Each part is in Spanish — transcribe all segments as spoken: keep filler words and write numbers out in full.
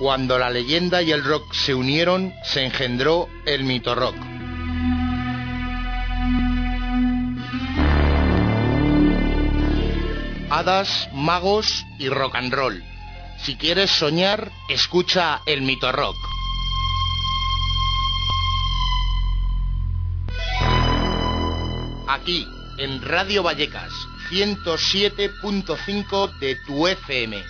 Cuando la leyenda y el rock se unieron, se engendró el mito rock. Hadas, magos y rock and roll. Si quieres soñar, escucha el mito rock. Aquí, en Radio Vallecas, ciento siete punto cinco de tu F M.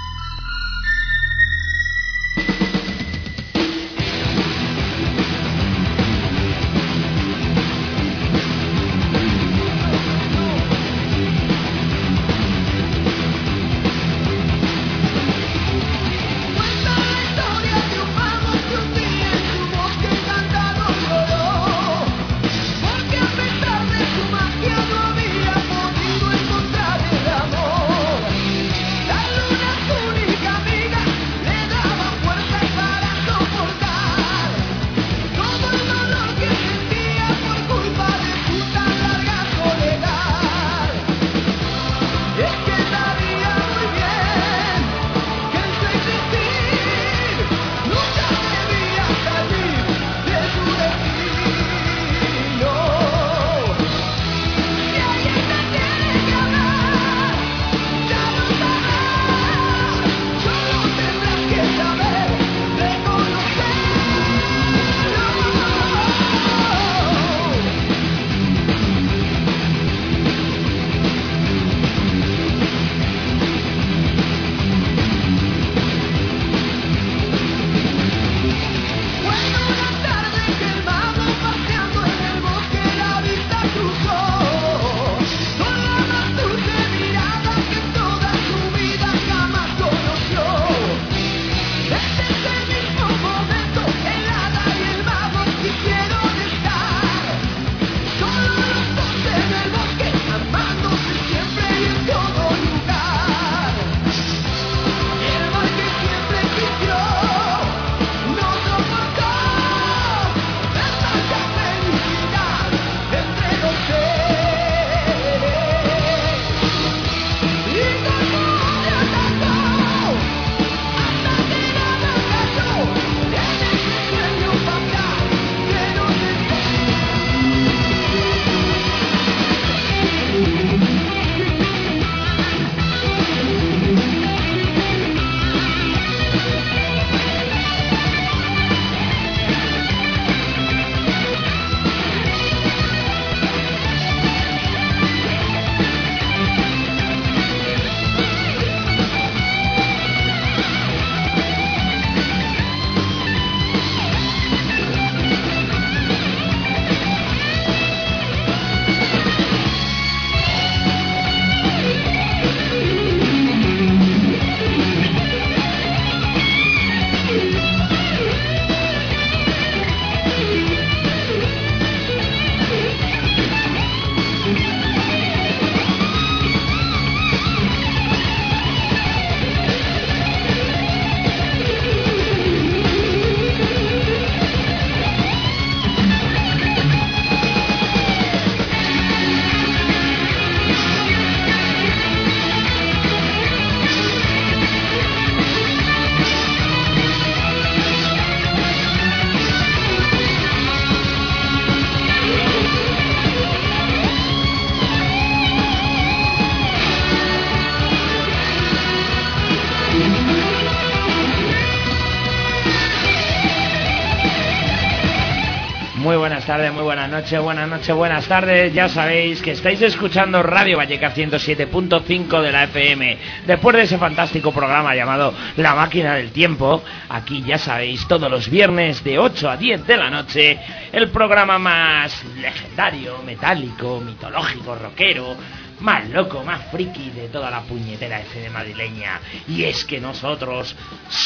Muy buenas tardes, muy buenas noches, buenas noches, buenas tardes. Ya sabéis que estáis escuchando Radio Vallecas ciento siete punto cinco de la F M. Después de ese fantástico programa llamado La Máquina del Tiempo, aquí ya sabéis, todos los viernes de ocho a diez de la noche, el programa más legendario, metálico, mitológico, rockero, más loco, más friki de toda la puñetera F M madrileña. Y es que nosotros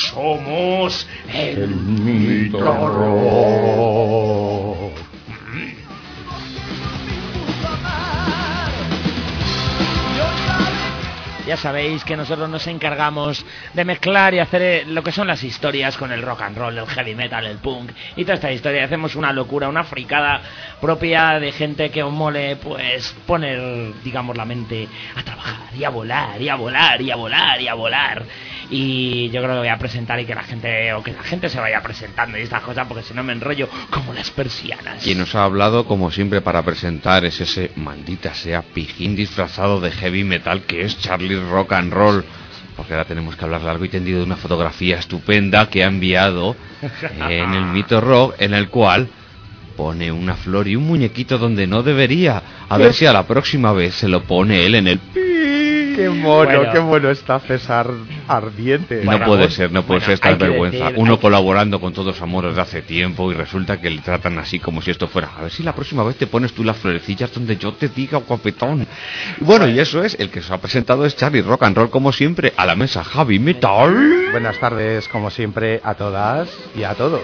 somos el, el mito rock. Ya sabéis que nosotros nos encargamos de mezclar y hacer lo que son las historias con el rock and roll, el heavy metal, el punk y toda esta historia. Hacemos una locura, una fricada propia de gente que os mole, pues poner, digamos, la mente a trabajar y a volar y a volar y a volar y a volar. Y yo creo que voy a presentar y que la gente, o que la gente se vaya presentando y estas cosas, porque si no me enrollo como las persianas. Quien nos ha hablado, como siempre, para presentar es ese maldita sea pijín disfrazado de heavy metal que es Charlie Rock and Roll. Porque ahora tenemos que hablar largo y tendido de una fotografía estupenda que ha enviado en el Mito Rock, en el cual pone una flor y un muñequito donde no debería. A ver si a la próxima vez se lo pone él en el... Qué mono, Bueno. qué mono está César Ardiente. No Bueno, puede pues, ser, no puede bueno, ser esta hay que vergüenza. decir- Uno hay que- colaborando con todos amores de hace tiempo y resulta que le tratan así como si esto fuera. A ver si la próxima vez te pones tú las florecillas donde yo te diga, guapetón. Y bueno, y eso es, el que se ha presentado es Charlie Rock and Roll, como siempre, a la mesa Heavy Metal. Buenas tardes, como siempre, a todas y a todos.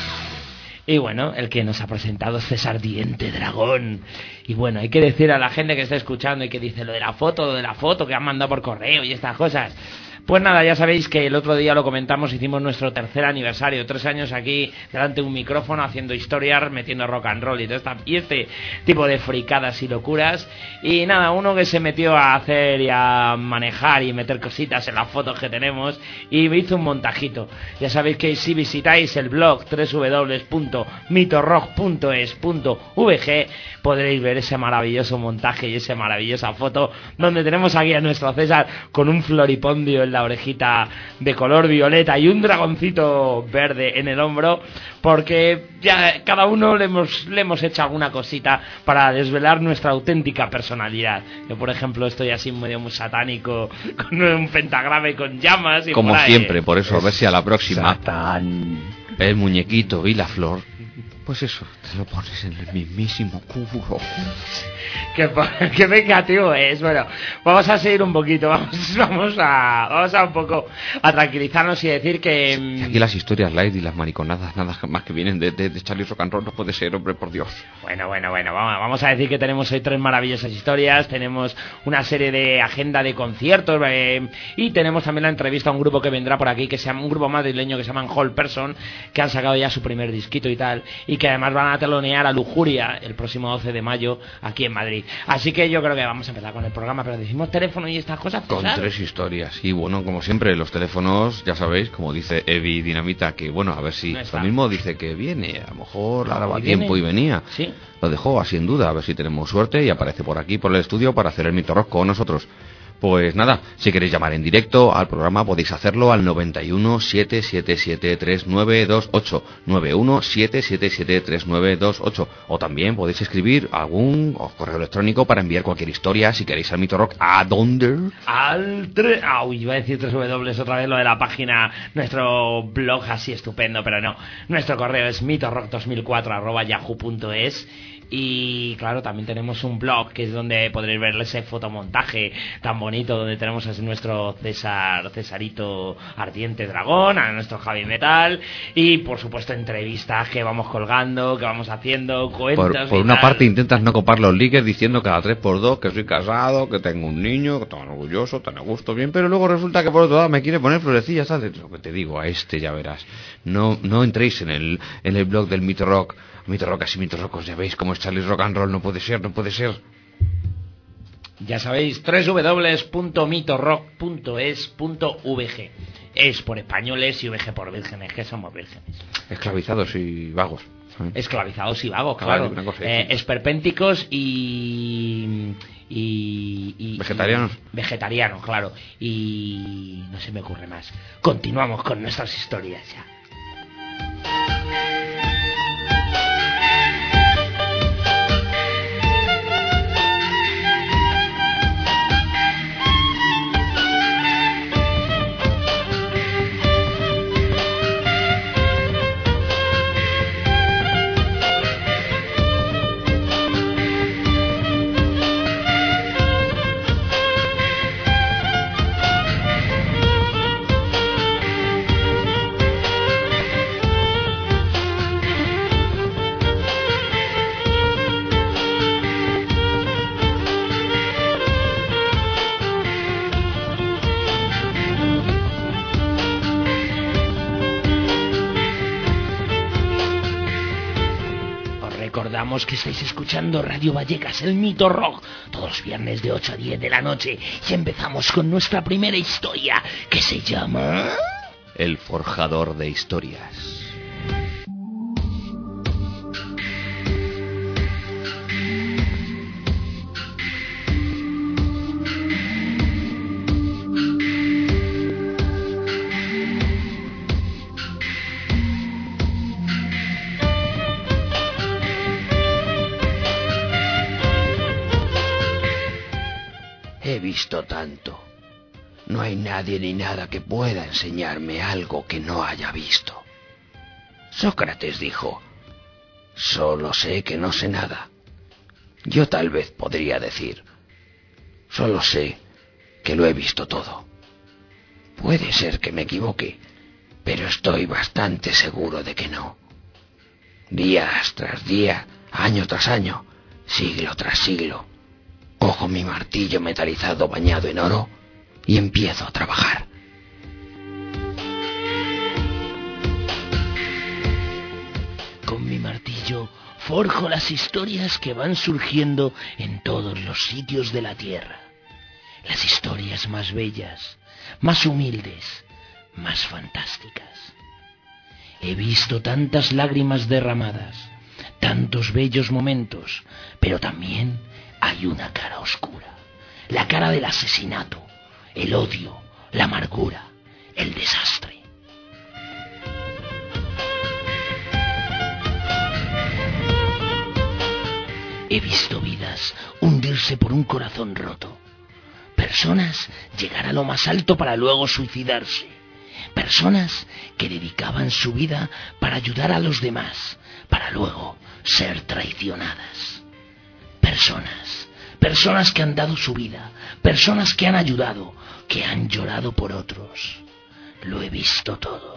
Y bueno, el que nos ha presentado es César Diente Dragón. Y bueno, hay que decir a la gente que está escuchando y que dice lo de la foto, lo de la foto que han mandado por correo y estas cosas. Pues nada, ya sabéis que el otro día lo comentamos, hicimos nuestro tercer aniversario, tres años aquí delante de un micrófono haciendo historias, metiendo rock and roll y todo esta, y este tipo de fricadas y locuras. Y nada, uno que se metió a hacer y a manejar y meter cositas en las fotos que tenemos y me hizo un montajito. Ya sabéis que si visitáis el blog doble u doble u doble u punto mitorock punto es punto v g podréis ver ese maravilloso montaje y esa maravillosa foto donde tenemos aquí a nuestro César con un floripondio en la orejita de color violeta y un dragoncito verde en el hombro, porque ya cada uno le hemos, le hemos hecho alguna cosita para desvelar nuestra auténtica personalidad. Yo, por ejemplo, estoy así medio muy satánico con un pentagrama y con llamas y Como por ahí. siempre, por eso, a ver si a la próxima Satán. el muñequito y la flor, pues eso, te lo pones en el mismísimo culo. Que, que vengativo es. Bueno, vamos a seguir un poquito, vamos, vamos a vamos a un poco a tranquilizarnos y decir que Y aquí las historias light y las mariconadas, nada más que vienen de, de, de Charlie Rock and Roll, no puede ser, hombre, por Dios. Bueno, bueno, bueno, vamos, vamos a decir que tenemos hoy tres maravillosas historias, tenemos una serie de agenda de conciertos eh, y tenemos también la entrevista a un grupo que vendrá por aquí, que se llama un grupo madrileño que se llaman Whole Person, que han sacado ya su primer disquito y tal, y que además van a telonear a Lujuria el próximo doce de mayo aquí en Madrid. Así que yo creo que vamos a empezar con el programa, pero decimos teléfono y estas cosas. Con ¿sabes? tres historias. Y bueno, como siempre, los teléfonos, ya sabéis, como dice Evi Dinamita, que bueno, a ver si No está. lo mismo dice que viene, a lo mejor ahora va ¿Y tiempo viene? y venía. Sí. Lo dejó así en duda, a ver si tenemos suerte y aparece por aquí, por el estudio, para hacer el Mito Rock con nosotros. Pues nada, si queréis llamar en directo al programa podéis hacerlo al noventa y uno, siete siete siete, tres nueve dos ocho, noventa y uno, siete siete siete, tres nueve dos ocho, o también podéis escribir algún correo electrónico para enviar cualquier historia, si queréis al Mito Rock, ¿a dónde? Al tre... ah, uy, iba a decir tres W otra vez lo de la página, nuestro blog así estupendo, pero no. Nuestro correo es mitorock dos mil cuatro arroba yahoo punto es. Y claro, también tenemos un blog que es donde podréis ver ese fotomontaje tan bonito, donde tenemos a nuestro César, Cesarito Ardiente Dragón, a nuestro Javi Metal, y por supuesto entrevistas que vamos colgando, que vamos haciendo, cuentos. Por, por y una tal. parte intentas no copar los likes diciendo cada tres por dos que soy casado, que tengo un niño, que estoy orgulloso, tan a gusto, bien, pero luego resulta que por otro lado me quiere poner florecillas, ¿sabes? Lo que te digo, a este ya verás. No no entréis en el en el blog del Mito Rock. Mito Rock, así Mito Rock, ya veis cómo es Charlie Rock and Roll, no puede ser, no puede ser. Ya sabéis, doble u doble u doble u punto mitorock punto es punto v g. Es por españoles y V G por vírgenes, que somos vírgenes. Esclavizados y vagos. ¿eh? Esclavizados y vagos, Ah, claro. vale, una cosa, eh, sí. esperpénticos y, y, y... Vegetarianos. y- vegetarianos, claro. Y no se me ocurre más. Continuamos con nuestras historias ya. recordamos que estáis escuchando Radio Vallecas, el Mito Rock, todos los viernes de ocho a diez de la noche. Y empezamos con nuestra primera historia, que se llama... El forjador de historias. He visto tanto. No hay nadie ni nada que pueda enseñarme algo que no haya visto. Sócrates dijo, solo sé que no sé nada. Yo tal vez podría decir, solo sé que lo he visto todo. Puede ser que me equivoque, pero estoy bastante seguro de que no. Días tras día, año tras año, siglo tras siglo, cojo mi martillo metalizado bañado en oro y empiezo a trabajar. Con mi martillo forjo las historias que van surgiendo en todos los sitios de la tierra. Las historias más bellas, más humildes, más fantásticas. He visto tantas lágrimas derramadas, tantos bellos momentos, pero también hay una cara oscura, la cara del asesinato, el odio, la amargura, el desastre. He visto vidas hundirse por un corazón roto, personas llegar a lo más alto para luego suicidarse, personas que dedicaban su vida para ayudar a los demás, para luego ser traicionadas. Personas, personas que han dado su vida, personas que han ayudado, que han llorado por otros. Lo he visto todo.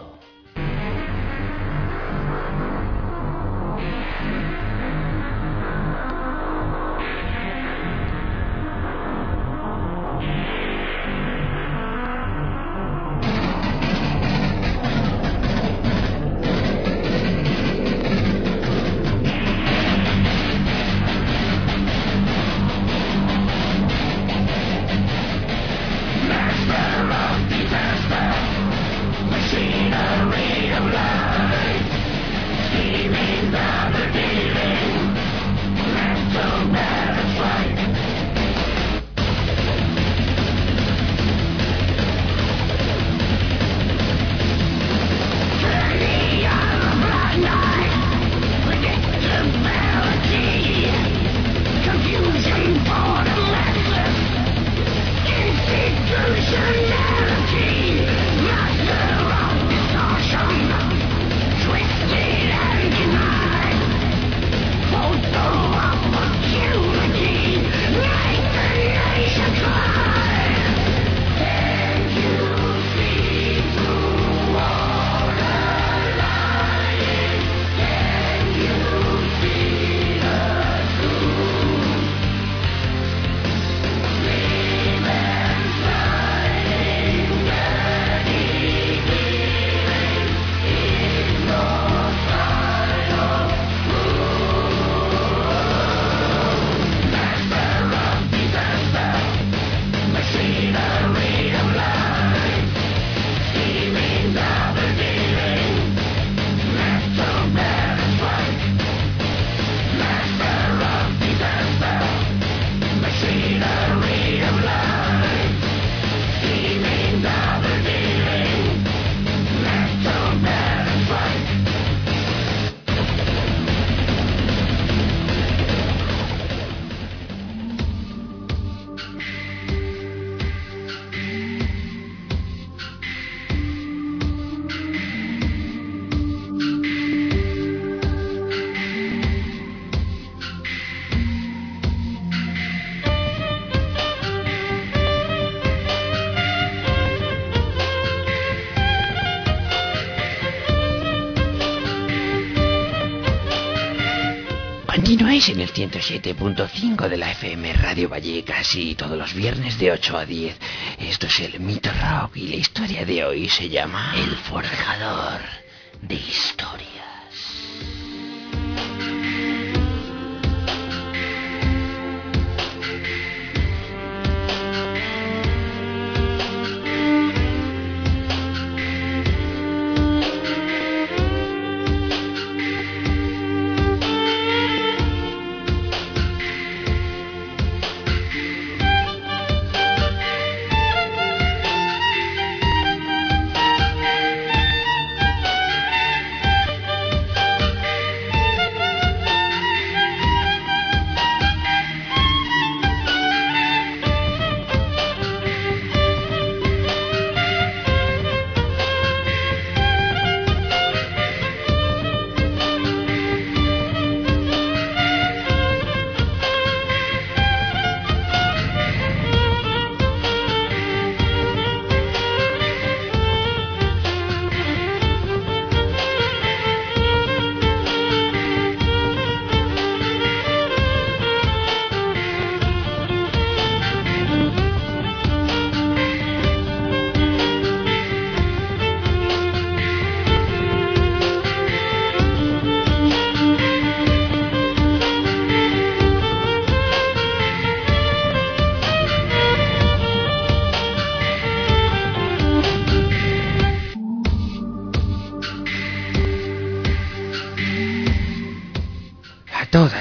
Continuáis en el ciento siete punto cinco de la F M Radio Vallecas y todos los viernes de ocho a diez. Esto es el Mito Rock y la historia de hoy se llama El forjador de historias.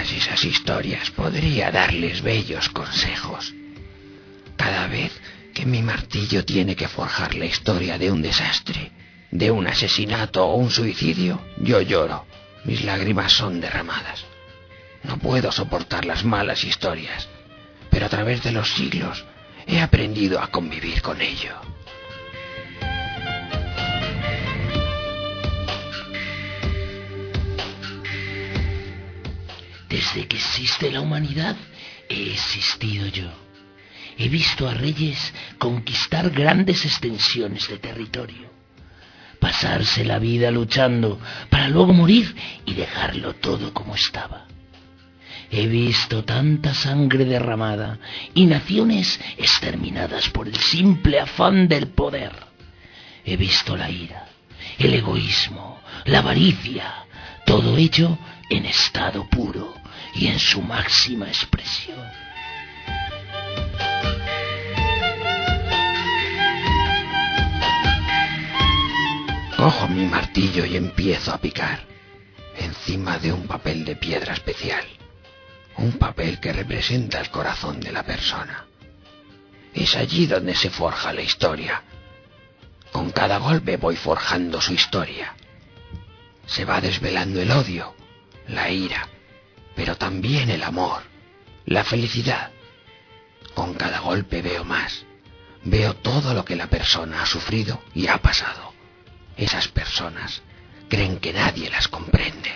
todas esas historias podría darles bellos consejos. Cada vez que mi martillo tiene que forjar la historia de un desastre, de un asesinato o un suicidio, yo lloro. Mis lágrimas son derramadas. No puedo soportar las malas historias, pero a través de los siglos he aprendido a convivir con ello. Desde que existe la humanidad, he existido yo. He visto a reyes conquistar grandes extensiones de territorio, pasarse la vida luchando para luego morir y dejarlo todo como estaba. He visto tanta sangre derramada y naciones exterminadas por el simple afán del poder. He visto la ira, el egoísmo, la avaricia, todo ello en estado puro y en su máxima expresión. Cojo mi martillo y empiezo a picar encima de un papel de piedra especial, un papel que representa el corazón de la persona. Es allí donde se forja la historia. Con cada golpe voy forjando su historia. Se va desvelando el odio, la ira, pero también el amor, la felicidad. Con cada golpe veo más, veo todo lo que la persona ha sufrido y ha pasado. Esas personas creen que nadie las comprende.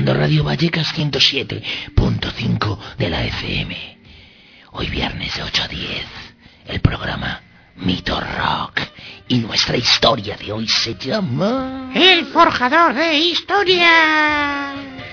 escuchando Radio Vallecas ciento siete punto cinco de la F M. Hoy viernes de ocho a diez, el programa Mito Rock. Y nuestra historia de hoy se llama... El forjador de historia.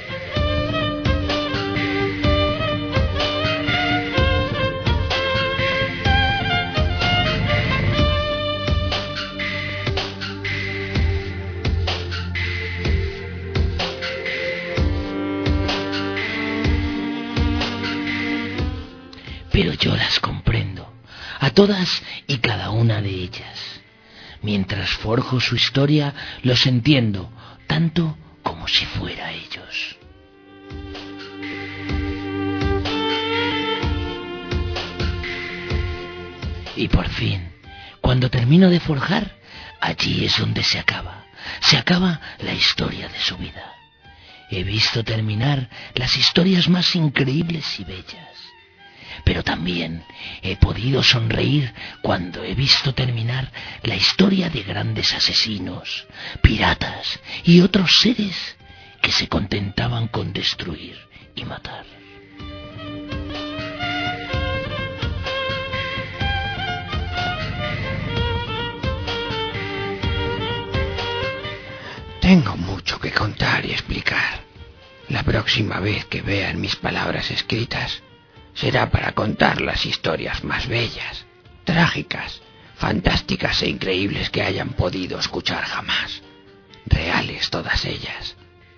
Pero yo las comprendo, a todas y cada una de ellas. Mientras forjo su historia, los entiendo, tanto como si fuera ellos. Y por fin, cuando termino de forjar, allí es donde se acaba, se acaba la historia de su vida. He visto terminar las historias más increíbles y bellas. Pero también he podido sonreír cuando he visto terminar la historia de grandes asesinos, piratas y otros seres que se contentaban con destruir y matar. Tengo mucho que contar y explicar. La próxima vez que vean mis palabras escritas, será para contar las historias más bellas, trágicas, fantásticas e increíbles que hayan podido escuchar jamás. Reales todas ellas.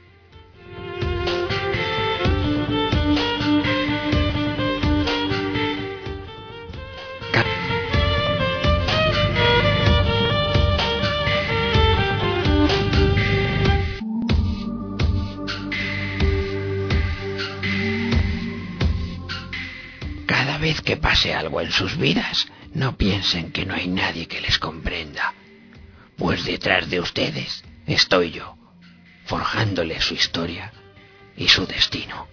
Cada vez que pase algo en sus vidas, no piensen que no hay nadie que les comprenda, pues detrás de ustedes estoy yo, forjándoles su historia y su destino.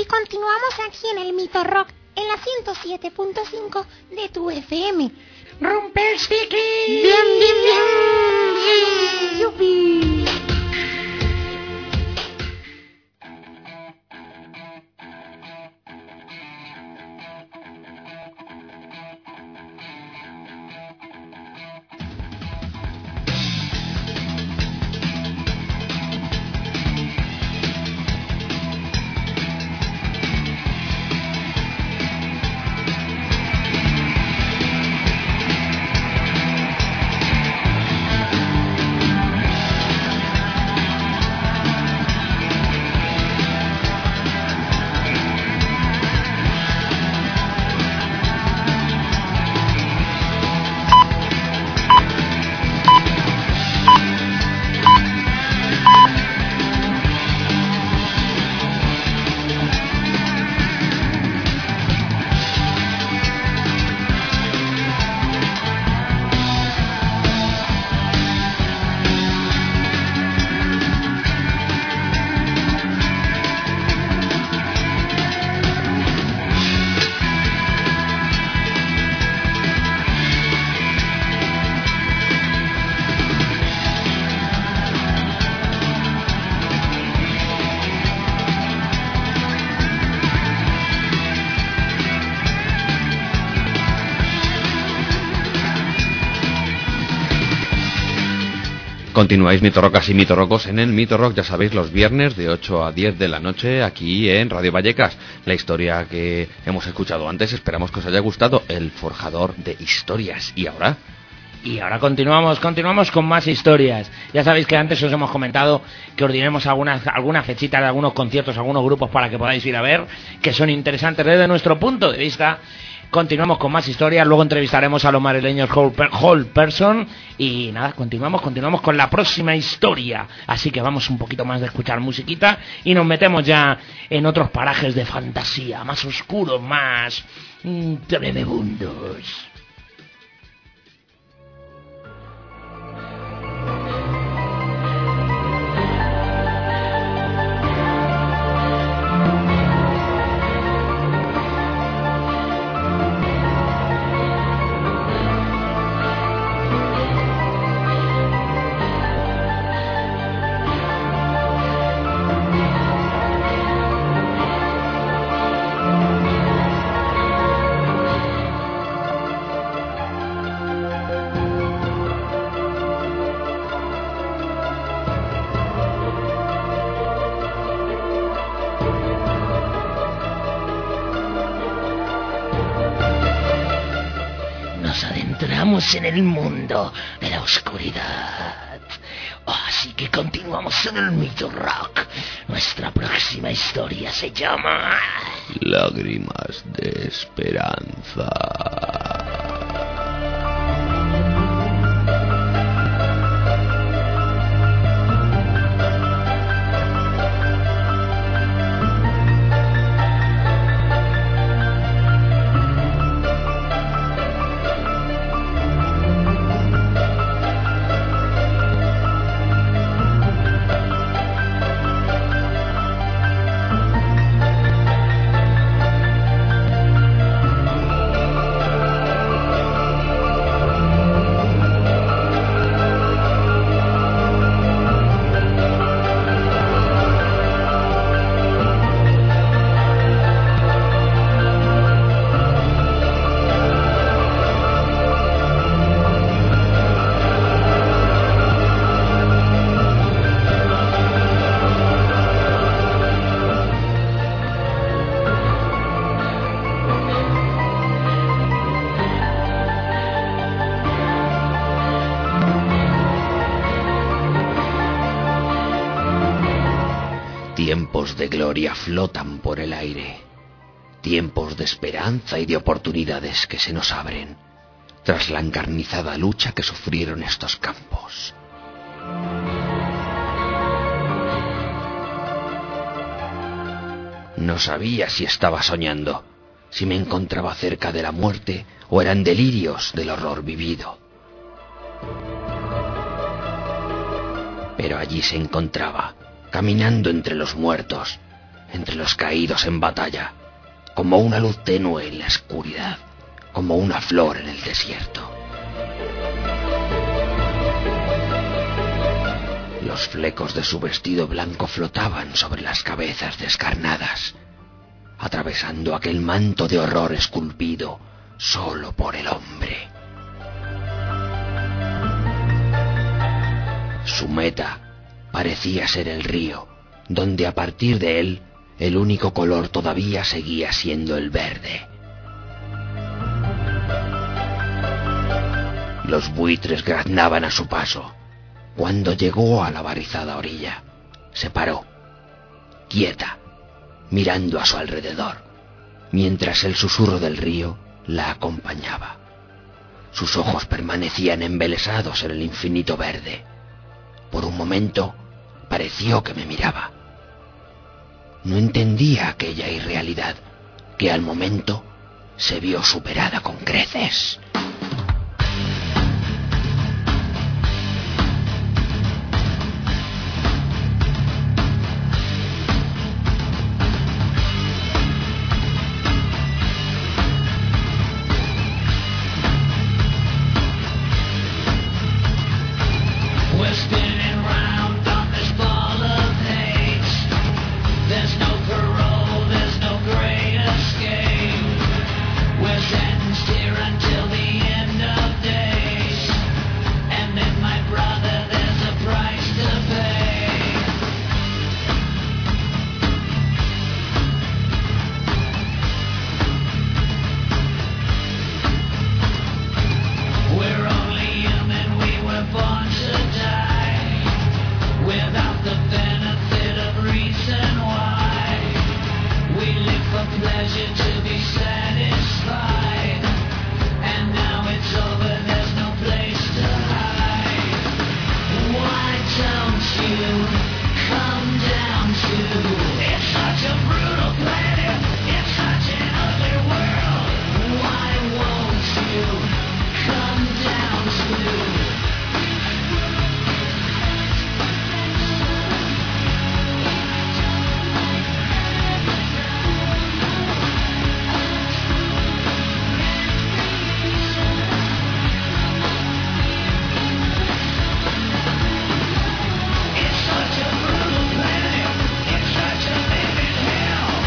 continuamos aquí en el Mito Rock, en la ciento siete punto cinco de tu F M. ¡Rumpelstiltskin! ¡Bien, bien, bien! ¡Yupi! Continuáis mitorrocas y mitorrocos en el Mito Rock, ya sabéis, los viernes de ocho a diez de la noche aquí en Radio Vallecas. La historia que hemos escuchado antes, esperamos que os haya gustado, El forjador de historias. ¿Y ahora? Y ahora continuamos, continuamos con más historias. Ya sabéis que antes os hemos comentado que os diremos algunas, alguna fechita de algunos conciertos, algunos grupos para que podáis ir a ver, que son interesantes desde nuestro punto de vista. Continuamos con más historias, luego entrevistaremos a los madrileños Whole Person y nada, continuamos, continuamos con la próxima historia. Así que vamos un poquito más de escuchar musiquita y nos metemos ya en otros parajes de fantasía, más oscuros, más mmm, tremebundos. En el mundo de la oscuridad. Oh, así que continuamos en el Mito Rock. Nuestra próxima historia se llama Lágrimas de Esperanza. Tiempos de gloria flotan por el aire, tiempos de esperanza y de oportunidades que se nos abren tras la encarnizada lucha que sufrieron estos campos. No sabía si estaba soñando, si me encontraba cerca de la muerte o eran delirios del horror vivido. Pero allí se encontraba, caminando entre los muertos, entre los caídos en batalla, como una luz tenue en la oscuridad, como una flor en el desierto. Los flecos de su vestido blanco flotaban sobre las cabezas descarnadas, atravesando aquel manto de horror esculpido solo por el hombre. Su meta parecía ser el río, donde a partir de él el único color todavía seguía siendo el verde. Los buitres graznaban a su paso. Cuando llegó a la barrizada orilla, se paró, quieta, mirando a su alrededor, mientras el susurro del río la acompañaba. Sus ojos permanecían embelesados en el infinito verde. Por un momento pareció que me miraba. No entendía aquella irrealidad que al momento se vio superada con creces. It's such a brutal planet, it's such a living hell.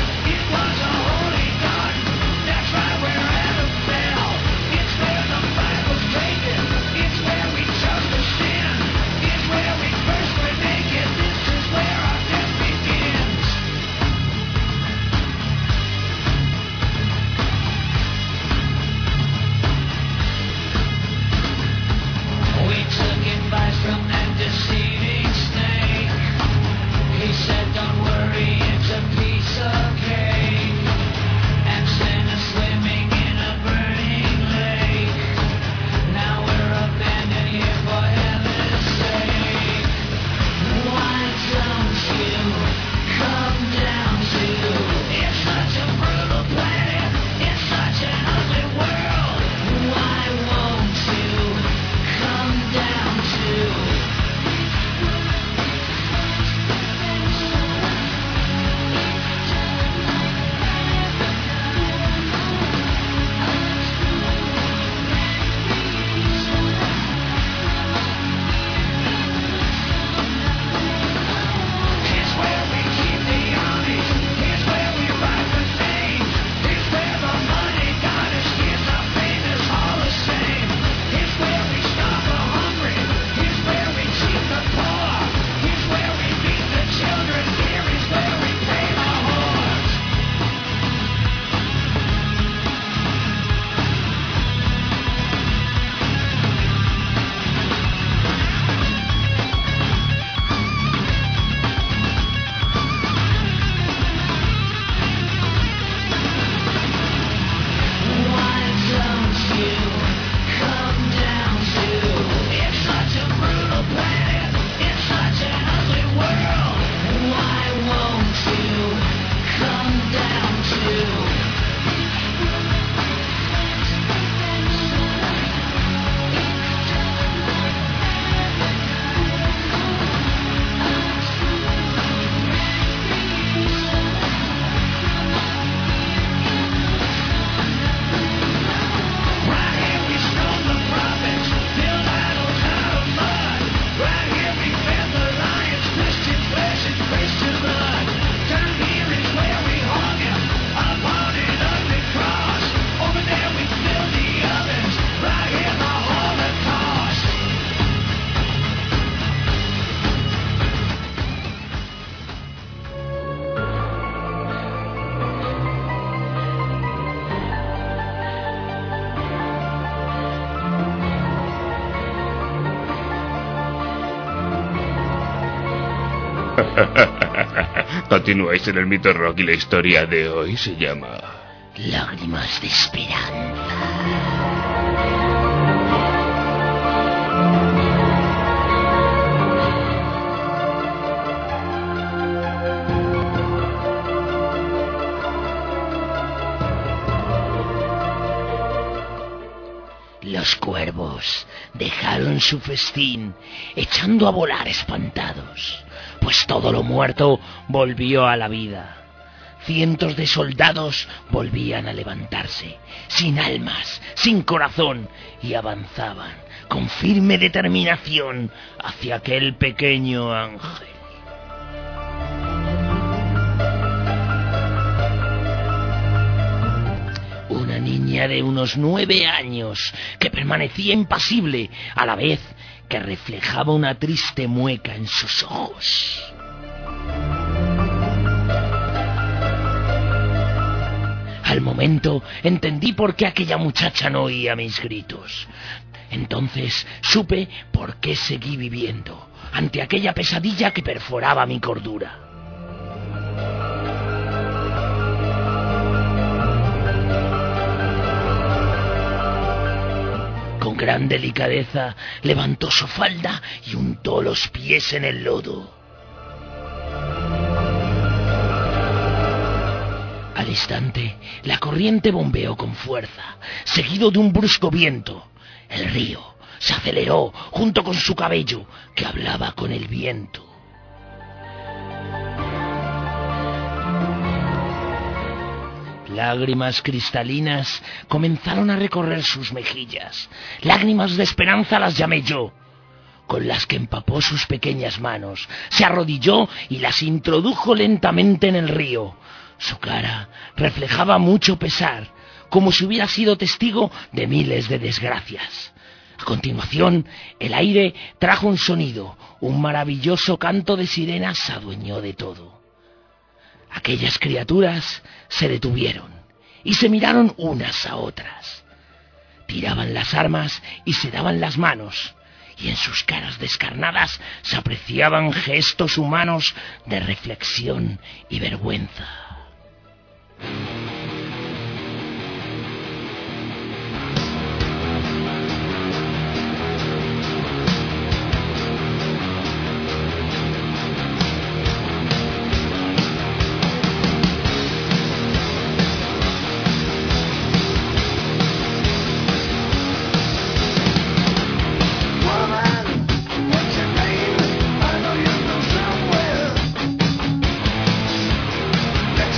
Continuáis en el Mito Rock y la historia de hoy se llama... Lágrimas de esperanza. Los cuervos dejaron su festín, echando a volar espantados, pues todo lo muerto volvió a la vida. Cientos de soldados volvían a levantarse, sin almas, sin corazón, y avanzaban con firme determinación hacia aquel pequeño ángel. Una niña de unos nueve años que permanecía impasible a la vez que reflejaba una triste mueca en sus ojos. Al momento entendí por qué aquella muchacha no oía mis gritos. Entonces supe por qué seguí viviendo ante aquella pesadilla que perforaba mi cordura. Con gran delicadeza levantó su falda y untó los pies en el lodo. Al instante, la corriente bombeó con fuerza, seguido de un brusco viento. El río se aceleró junto con su cabello, que hablaba con el viento. Lágrimas cristalinas comenzaron a recorrer sus mejillas. Lágrimas de esperanza las llamé yo, con las que empapó sus pequeñas manos. Se arrodilló y las introdujo lentamente en el río. Su cara reflejaba mucho pesar, como si hubiera sido testigo de miles de desgracias. A continuación, el aire trajo un sonido, un maravilloso canto de sirenas se adueñó de todo. Aquellas criaturas se detuvieron y se miraron unas a otras. Tiraban las armas y se daban las manos, y en sus caras descarnadas se apreciaban gestos humanos de reflexión y vergüenza. Woman, I know you go somewhere.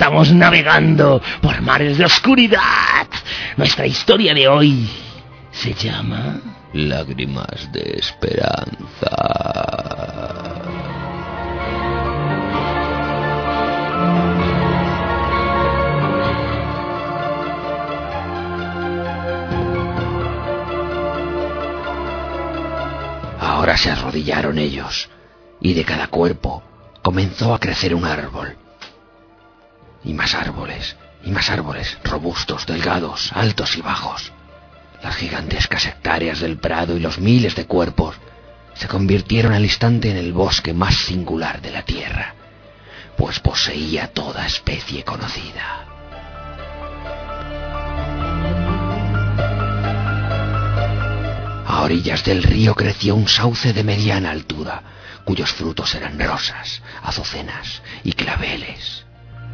estamos navegando por mares de oscuridad. Nuestra historia de hoy se llama Lágrimas de Esperanza. Ahora se arrodillaron ellos, y de cada cuerpo comenzó a crecer un árbol. Y más árboles, y más árboles, robustos, delgados, altos y bajos. Las gigantescas hectáreas del prado y los miles de cuerpos se convirtieron al instante en el bosque más singular de la tierra, pues poseía toda especie conocida. A orillas del río creció un sauce de mediana altura, cuyos frutos eran rosas, azucenas y claveles.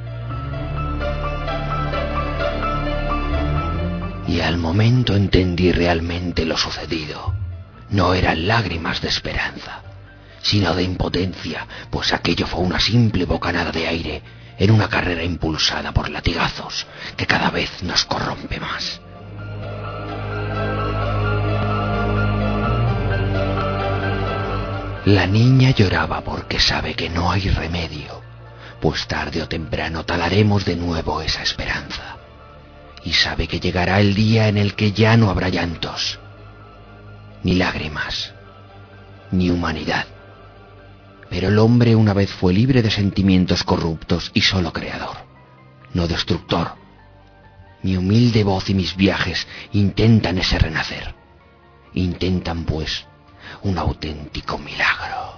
Y al momento entendí realmente lo sucedido. No eran lágrimas de esperanza, sino de impotencia, pues aquello fue una simple bocanada de aire en una carrera impulsada por latigazos que cada vez nos corrompe más. La niña lloraba porque sabe que no hay remedio, pues tarde o temprano talaremos de nuevo esa esperanza. Y sabe que llegará el día en el que ya no habrá llantos, ni lágrimas, ni humanidad. Pero el hombre una vez fue libre de sentimientos corruptos y solo creador, no destructor. Mi humilde voz y mis viajes intentan ese renacer. Intentan, pues, un auténtico milagro.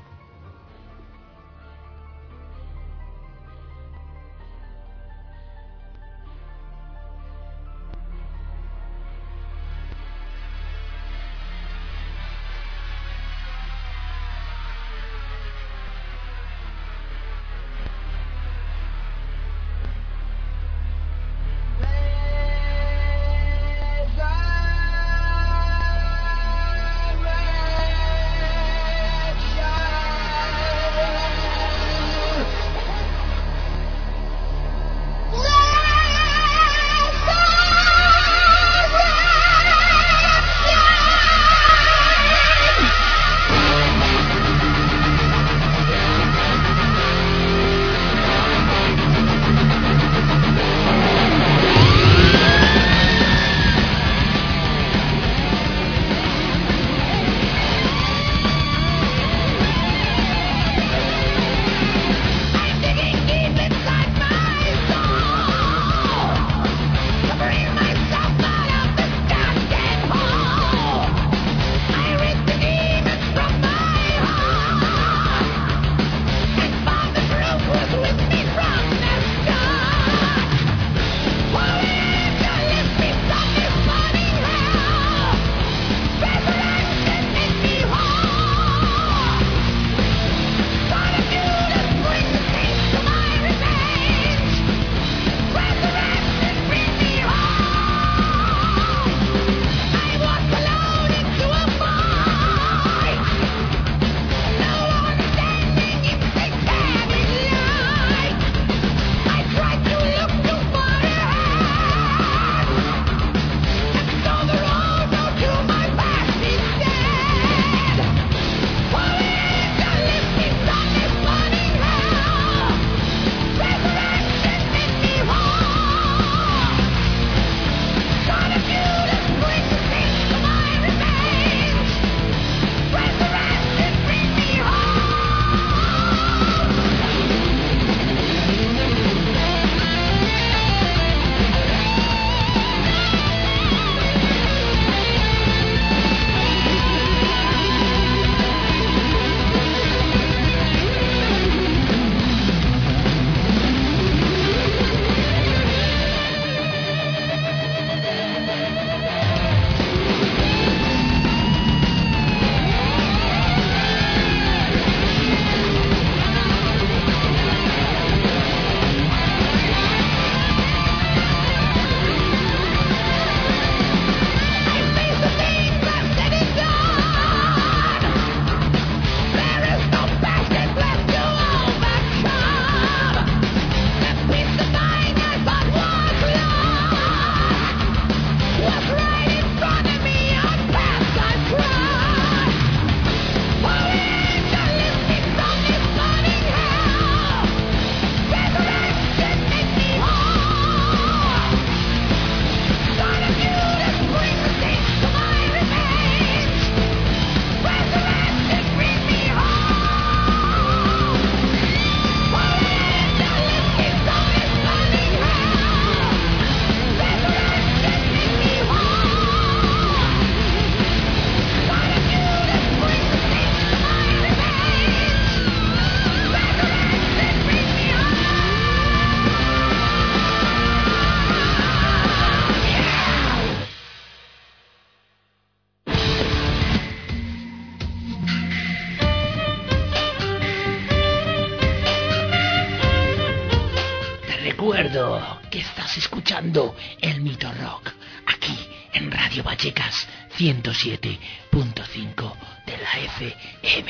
recuerdo que estás escuchando el Mito Rock aquí en Radio Vallecas ciento siete punto cinco de la F M.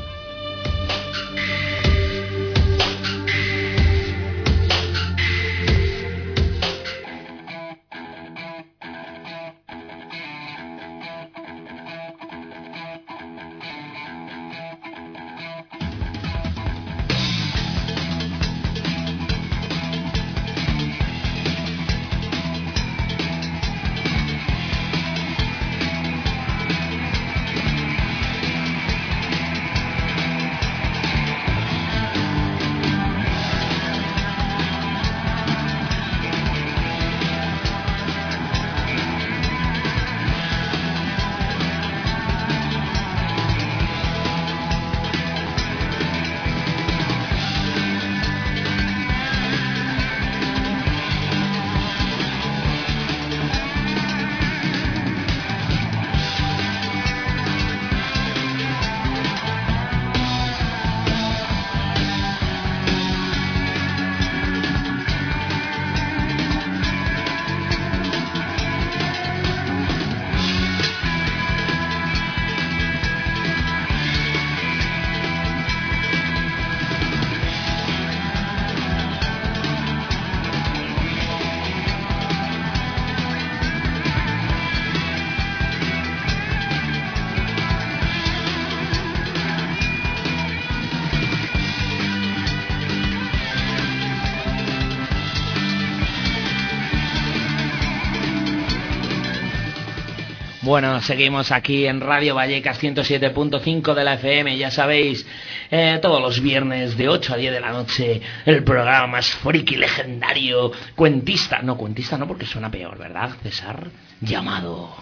Bueno, seguimos aquí en Radio Vallecas ciento siete punto cinco de la F M, ya sabéis, eh, todos los viernes de ocho a diez de la noche, el programa más friki legendario, cuentista, no cuentista no porque suena peor, ¿verdad, César? Llamado...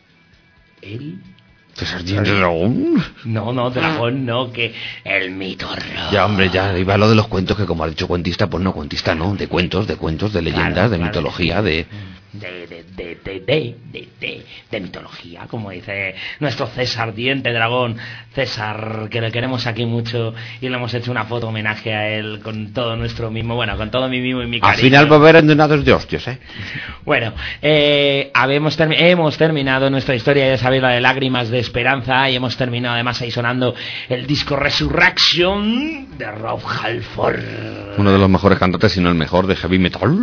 ¿El? ¿César Diente Dragón? No, no, dragón no, que el Mito Rock. Ya, hombre, ya iba lo de los cuentos, que como ha dicho cuentista, pues no, cuentista no, de cuentos, de cuentos, de leyendas, Claro, de claro. mitología, de... De, de, de, de, de, de, de, de mitología, como dice nuestro César Diente Dragón. César, que le queremos aquí mucho y le hemos hecho una foto homenaje a él con todo nuestro mimo, bueno, con todo mi mimo y mi cariño. Al final volverán de unados de hostias, ¿eh? Bueno, eh, habemos termi- hemos terminado nuestra historia, ya sabéis, la de Lágrimas de Esperanza, y hemos terminado además ahí sonando el disco Resurrection de Rob Halford. Uno de los mejores cantantes, si no el mejor, de heavy metal.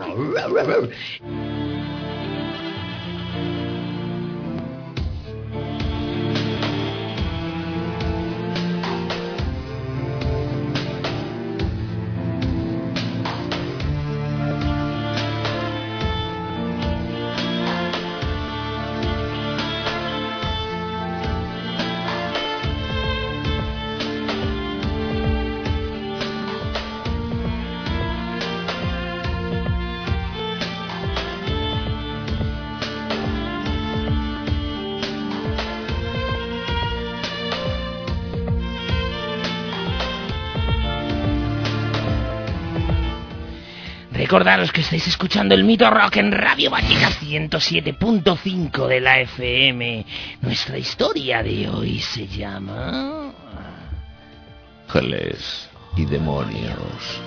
Recordaros que estáis escuchando el Mito Rock en Radio Vallecas ciento siete punto cinco de la F M. Nuestra historia de hoy se llama... Ángeles y demonios.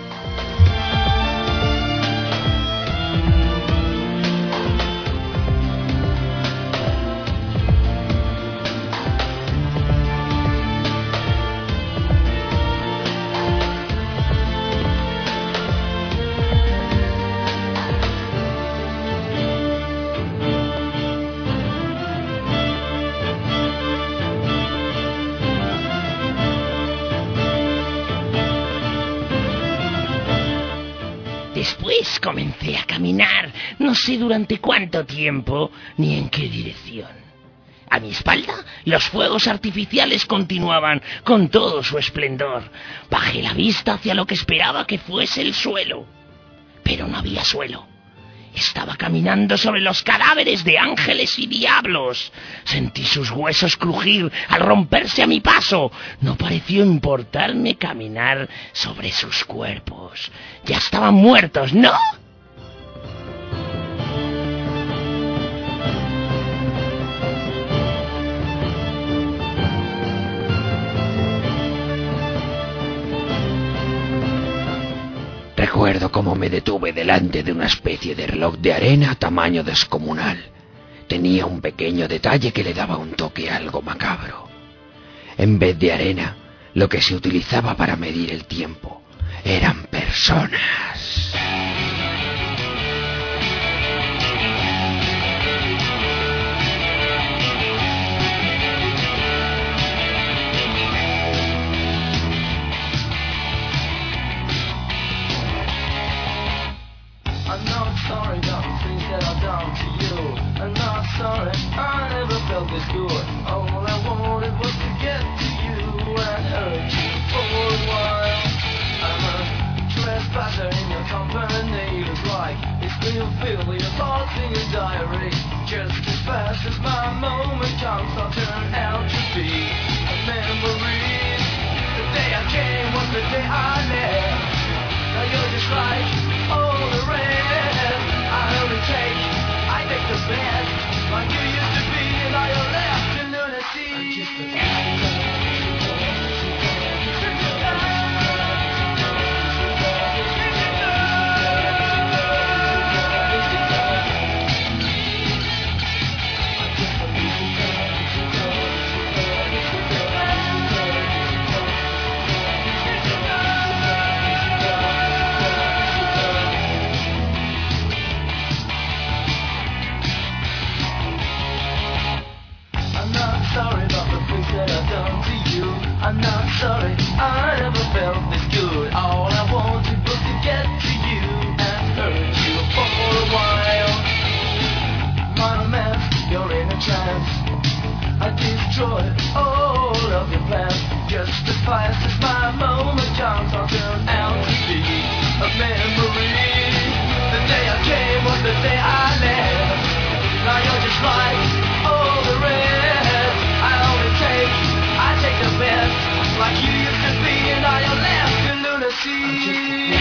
Después comencé a caminar, no sé durante cuánto tiempo ni en qué dirección. A mi espalda, los fuegos artificiales continuaban con todo su esplendor. Bajé la vista hacia lo que esperaba que fuese el suelo. Pero no había suelo. Estaba caminando sobre los cadáveres de ángeles y diablos. Sentí sus huesos crujir al romperse a mi paso. No pareció importarme caminar sobre sus cuerpos. Ya estaban muertos, ¿no? Recuerdo cómo me detuve delante de una especie de reloj de arena tamaño descomunal. Tenía un pequeño detalle que le daba un toque algo macabro. En vez de arena, lo que se utilizaba para medir el tiempo eran personas. I'm not sorry about the things that I've done to you. I'm not sorry, I never felt this good. All I wanted was to get to you and hurt you for a while. I'm a trespasser in your company. Looks like it's real filthy, a thought in your diary. Just as fast as my moment comes, I'll turn out to be a memory. The day I came was the day I left. Now you're just like all the rest. I only take, I take the best. Like you used to be, and now you're left in lunacy. I'm just a sorry about the things that I've done to you. I'm not sorry, I never felt this good. All I wanted was to get to you and hurt you for a while. My man, you're in a trance. I destroyed all of your plans. Just as fast as my moment comes, I'll turn out to be a memory. The day I came was the day I left. Now you're just like all the rest. I take the best, like you used to be, and now you're left in lunacy.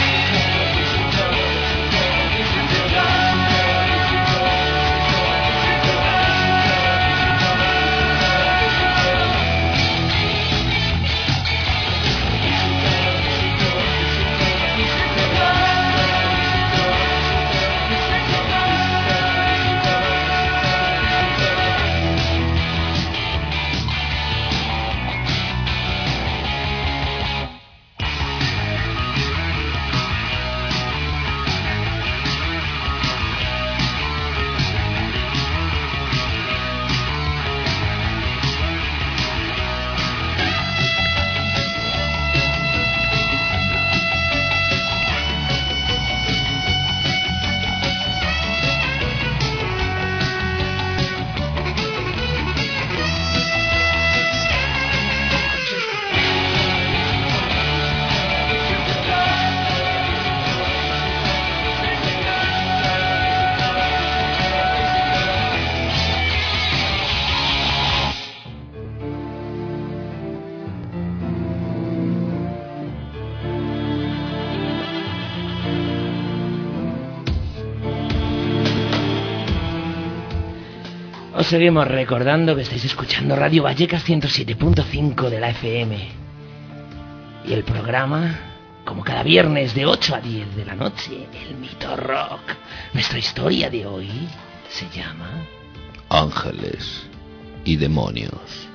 Os seguimos recordando que estáis escuchando Radio Vallecas ciento siete punto cinco de la F M. Y el programa, como cada viernes de ocho a diez de la noche, el Mito Rock. Nuestra historia de hoy se llama Ángeles y demonios.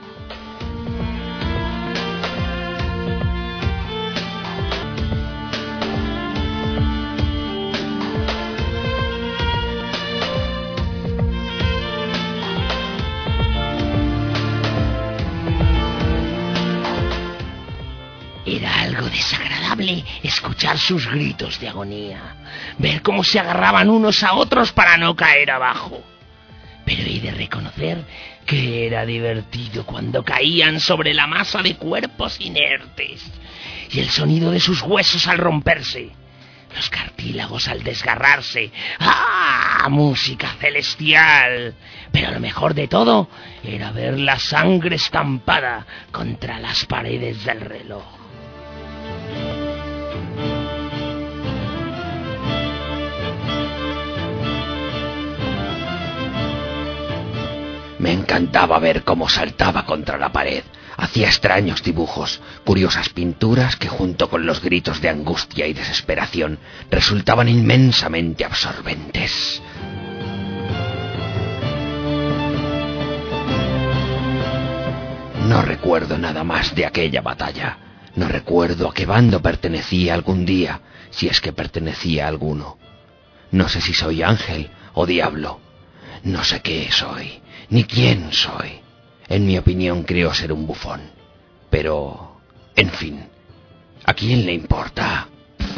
Era algo desagradable escuchar sus gritos de agonía, ver cómo se agarraban unos a otros para no caer abajo. Pero he de reconocer que era divertido cuando caían sobre la masa de cuerpos inertes, y el sonido de sus huesos al romperse, los cartílagos al desgarrarse. ¡Ah! Música celestial. Pero lo mejor de todo era ver la sangre estampada contra las paredes del reloj. Me encantaba ver cómo saltaba contra la pared, Hacía extraños dibujos, curiosas pinturas que junto con los gritos de angustia y desesperación resultaban inmensamente absorbentes. No recuerdo nada más de aquella batalla. No recuerdo a qué bando pertenecía algún día, si es que pertenecía a alguno. No sé si soy ángel o diablo. No sé qué soy, ni quién soy. En mi opinión creo ser un bufón. Pero, en fin, ¿a quién le importa?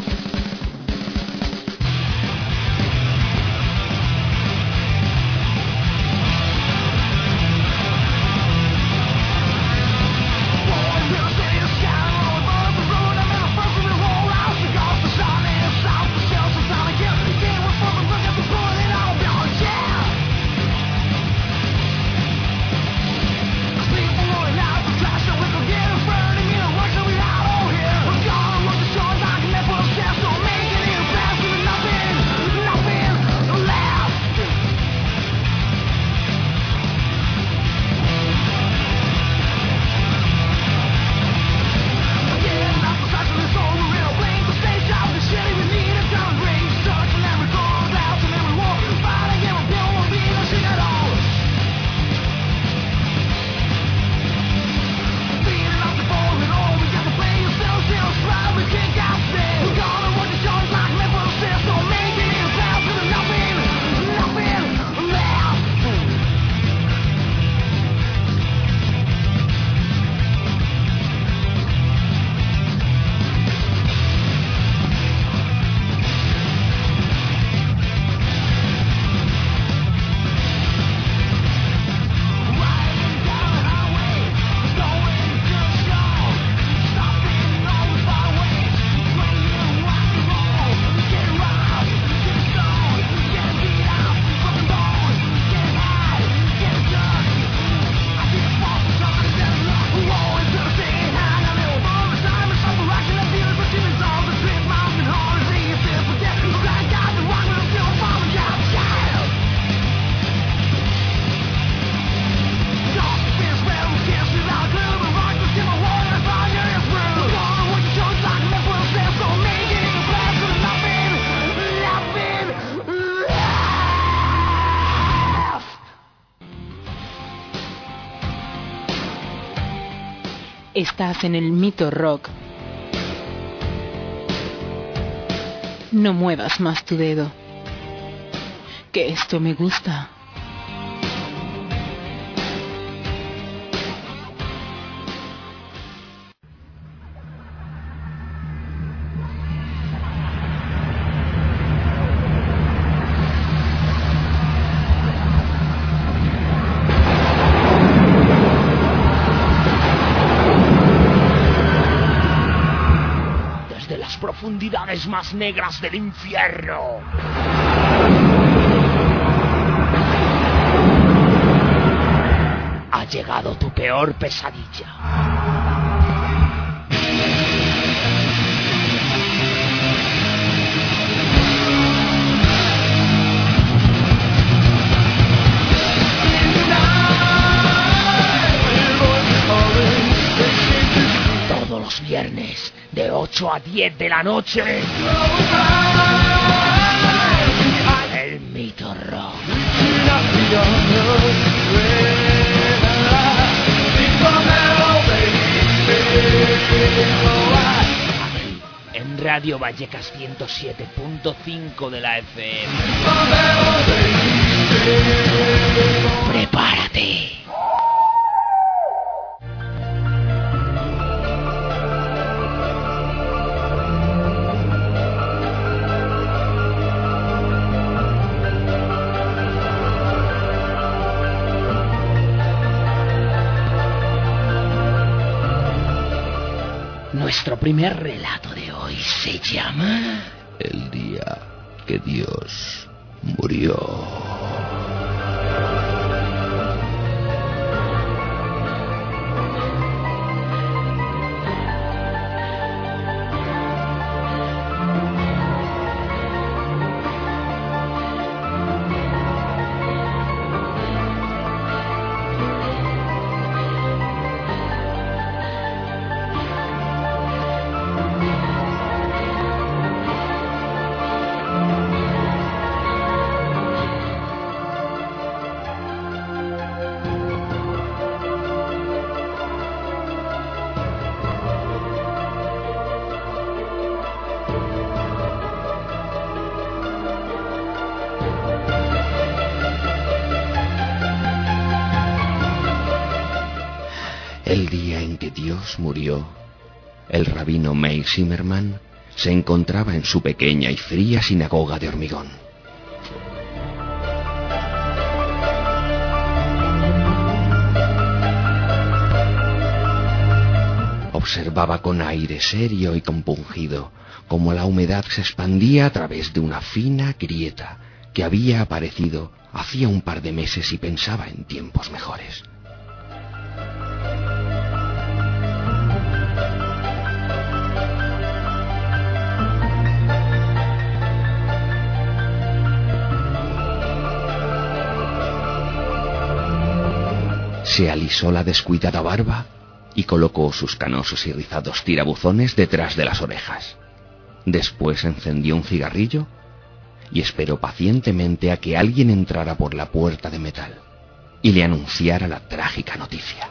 Estás en el Mito Rock. No muevas más tu dedo, que esto me gusta. Profundidades más negras del infierno. Ha llegado tu peor pesadilla. Todos los viernes de ocho a diez de la noche, el Mito Rock. Aquí, en Radio Vallecas ciento siete punto cinco de la F M. Prepárate. Nuestro primer relato de hoy se llama El día que Dios murió. El día en que Dios murió, el rabino Meir Zimmerman se encontraba en su pequeña y fría sinagoga de hormigón. Observaba con aire serio y compungido cómo la humedad se expandía a través de una fina grieta que había aparecido hacía un par de meses y pensaba en tiempos mejores. Se alisó la descuidada barba y colocó sus canosos y rizados tirabuzones detrás de las orejas. Después encendió un cigarrillo y esperó pacientemente a que alguien entrara por la puerta de metal y le anunciara la trágica noticia.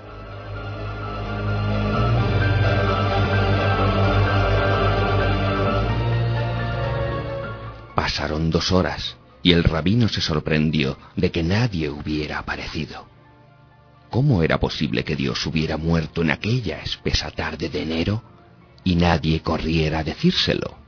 Pasaron dos horas y el rabino se sorprendió de que nadie hubiera aparecido. ¿Cómo era posible que Dios hubiera muerto en aquella espesa tarde de enero y nadie corriera a decírselo?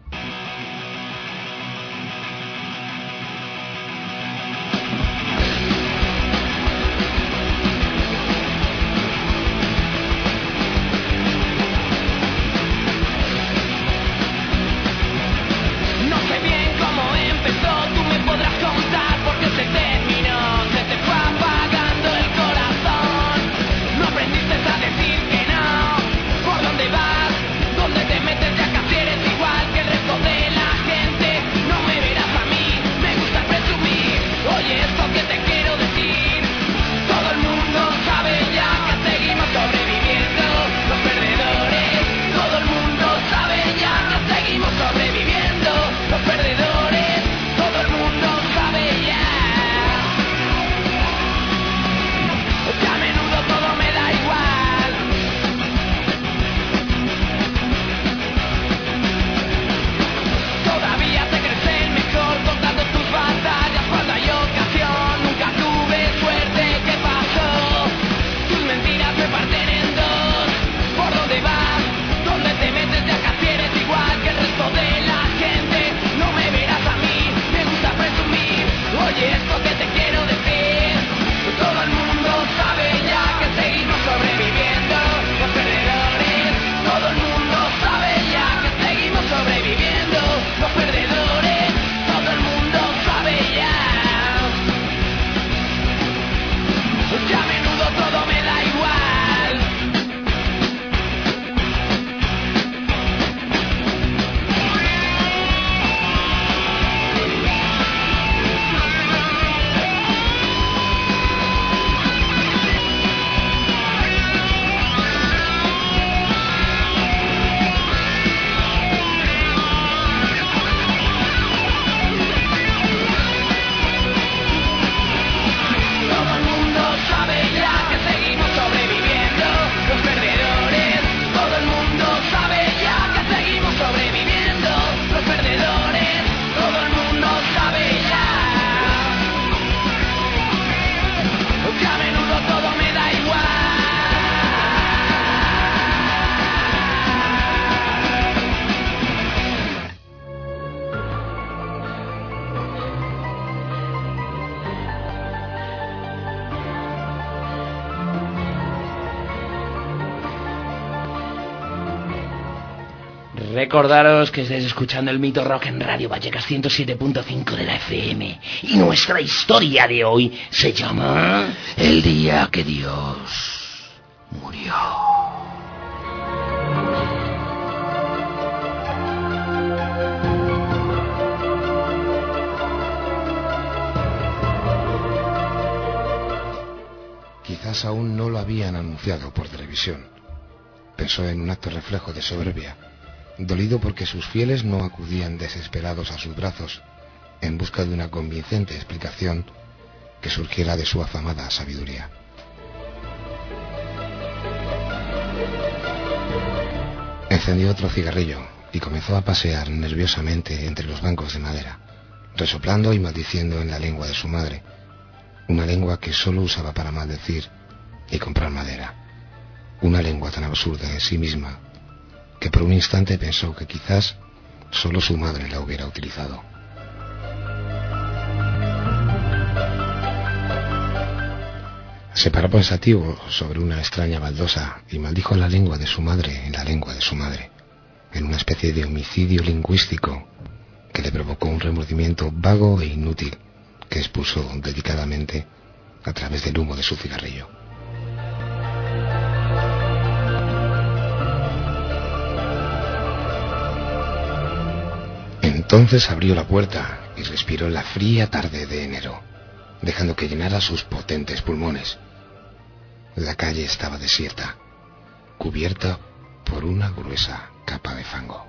Recordaros que estáis escuchando el Mito Rock en Radio Vallecas ciento siete punto cinco de la F M. Y nuestra historia de hoy se llama El día que Dios murió. Quizás aún no lo habían anunciado por televisión. Pensó en un acto reflejo de soberbia, dolido porque sus fieles no acudían desesperados a sus brazos en busca de una convincente explicación que surgiera de su afamada sabiduría. Encendió otro cigarrillo y comenzó a pasear nerviosamente entre los bancos de madera, resoplando y maldiciendo en la lengua de su madre, una lengua que solo usaba para maldecir y comprar madera. una lengua tan absurda en sí misma que por un instante pensó que quizás solo su madre la hubiera utilizado. Se paró pensativo sobre una extraña baldosa y maldijo la lengua de su madre en la lengua de su madre, en una especie de homicidio lingüístico que le provocó un remordimiento vago e inútil que expulsó delicadamente a través del humo de su cigarrillo. Entonces abrió la puerta y respiró la fría tarde de enero, dejando que llenara sus potentes pulmones. La calle estaba desierta, cubierta por una gruesa capa de fango.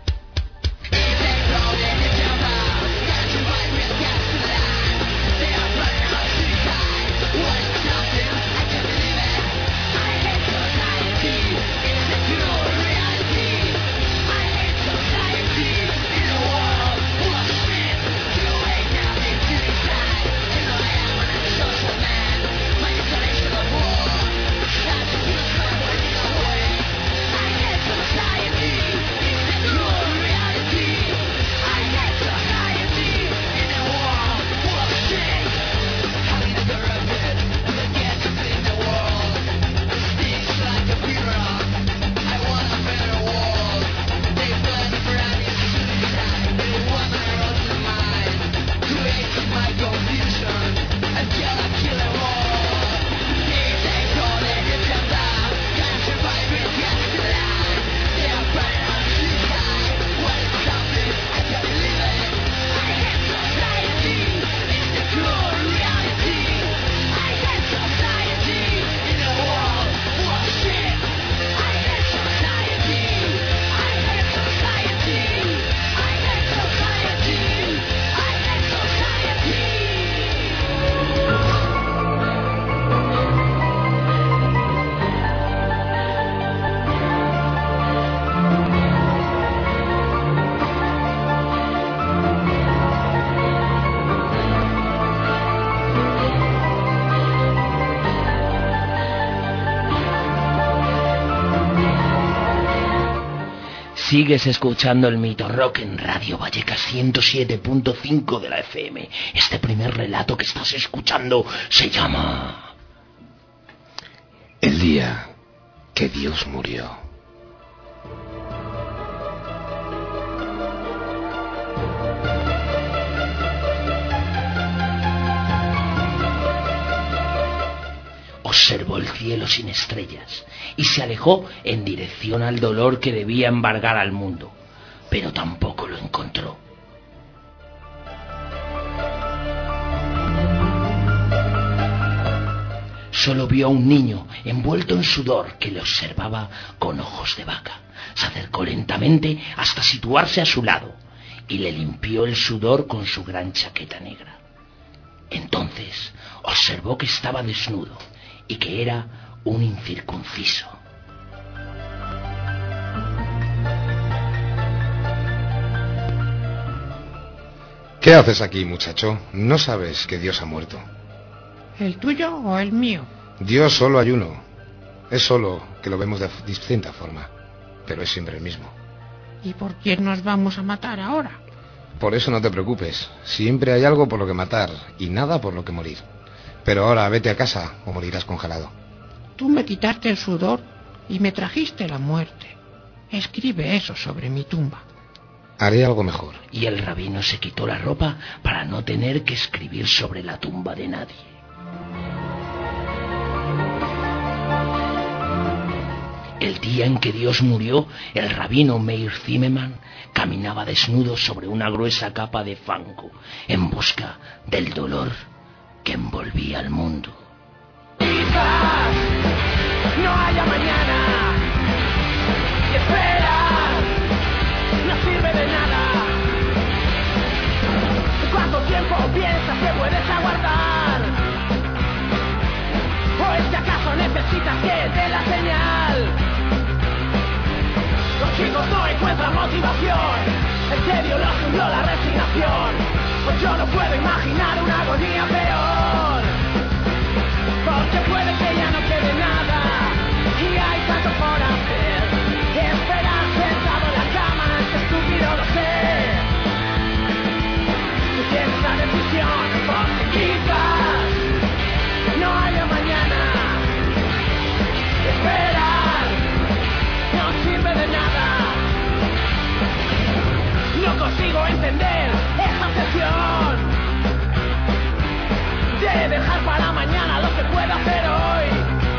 Sigues escuchando el Mito Rock en Radio Vallecas ciento siete punto cinco de la F M. Este primer relato que estás escuchando se llama El día que Dios murió. Observó el cielo sin estrellas y se alejó en dirección al dolor que debía embargar al mundo, pero tampoco lo encontró. Solo vio a un niño envuelto en sudor que le observaba con ojos de vaca. Se acercó lentamente hasta situarse a su lado y le limpió el sudor con su gran chaqueta negra. Entonces observó que estaba desnudo y que era un incircunciso. ¿Qué haces aquí, muchacho? ¿No sabes que Dios ha muerto? ¿El tuyo o el mío? Dios solo hay uno. Es solo que lo vemos de distinta forma, pero es siempre el mismo. ¿Y por quién nos vamos a matar ahora? Por eso no te preocupes. Siempre hay algo por lo que matar y nada por lo que morir. Pero ahora vete a casa o morirás congelado. Tú me quitaste el sudor y me trajiste la muerte. Escribe eso sobre mi tumba. Haré algo mejor. Y el rabino se quitó la ropa para no tener que escribir sobre la tumba de nadie. El día en que Dios murió, el rabino Meir Zimmerman caminaba desnudo sobre una gruesa capa de fango en busca del dolor que envolvía al mundo. Quizás no haya mañana y esperar no sirve de nada. ¿Cuánto tiempo piensas que puedes aguardar? ¿O es que acaso necesitas que te dé la señal? Los chicos no encuentran motivación, en serio los hundió la resignación. Pues yo no puedo imaginar una agonía peor, porque puede que ya no quede nada y hay por hacer. Esperar sentado en la cama es estúpido, lo sé. Tú tienes la decisión, porque quizás no haya mañana. Esperar no sirve de nada. No consigo entender esta obsesión de dejar para mañana lo que puedo hacer hoy.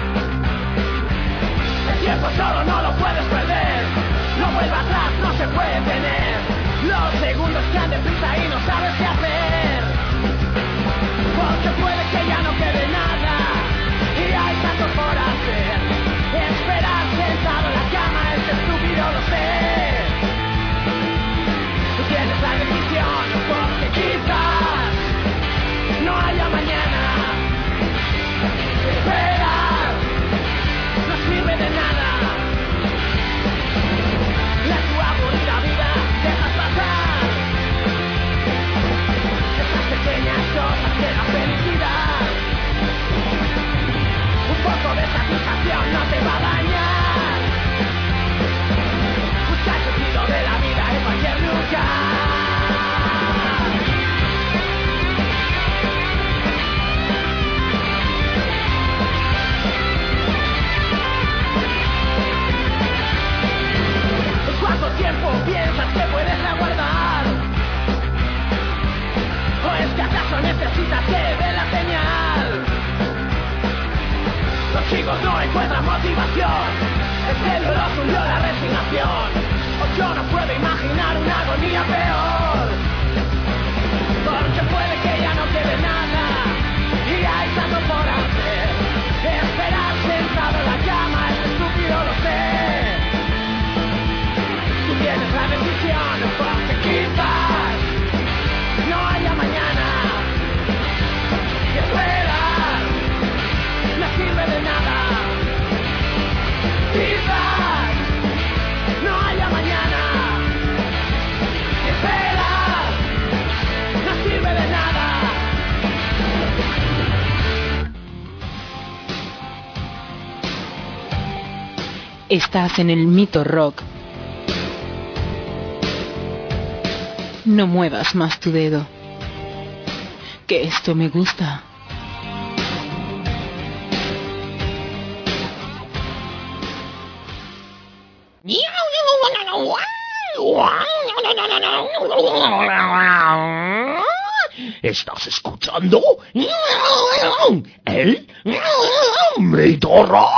El tiempo solo no lo puedes perder, no vuelva atrás, no se puede tener. Los segundos caen deprisa y no sabes qué hacer, porque puede que ya no quede nada y hay tanto por hacer. Esperar sentado en la cama es estúpido, lo sé. Tú tienes la decisión, porque quizás no haya mañana. Esperar no sirve de nada. La tu aburrida vida dejas pasar esas pequeñas cosas que dan felicidad. Un poco de satisfacción no te va a dañar. Busca el sentido de la vida en cualquier lugar. ¿Cuánto tiempo piensas que puedes aguardar? ¿O es que acaso necesitas que dé la señal? Los chicos no encuentran motivación, el celo lo subió la resignación. O yo no puedo imaginar una agonía peor, porque puede que ya no quede nada y hay tanto por hacer. Esperar sentado en la cama es estúpido, lo sé. Tú tienes la decisión, porque quizás no haya mañana. Y esperar no sirve de nada. Quizás no haya mañana. Y esperar no sirve de nada. Estás en el Mito Rock. No muevas más tu dedo, que esto me gusta. ¿Estás escuchando? El Mito Rock.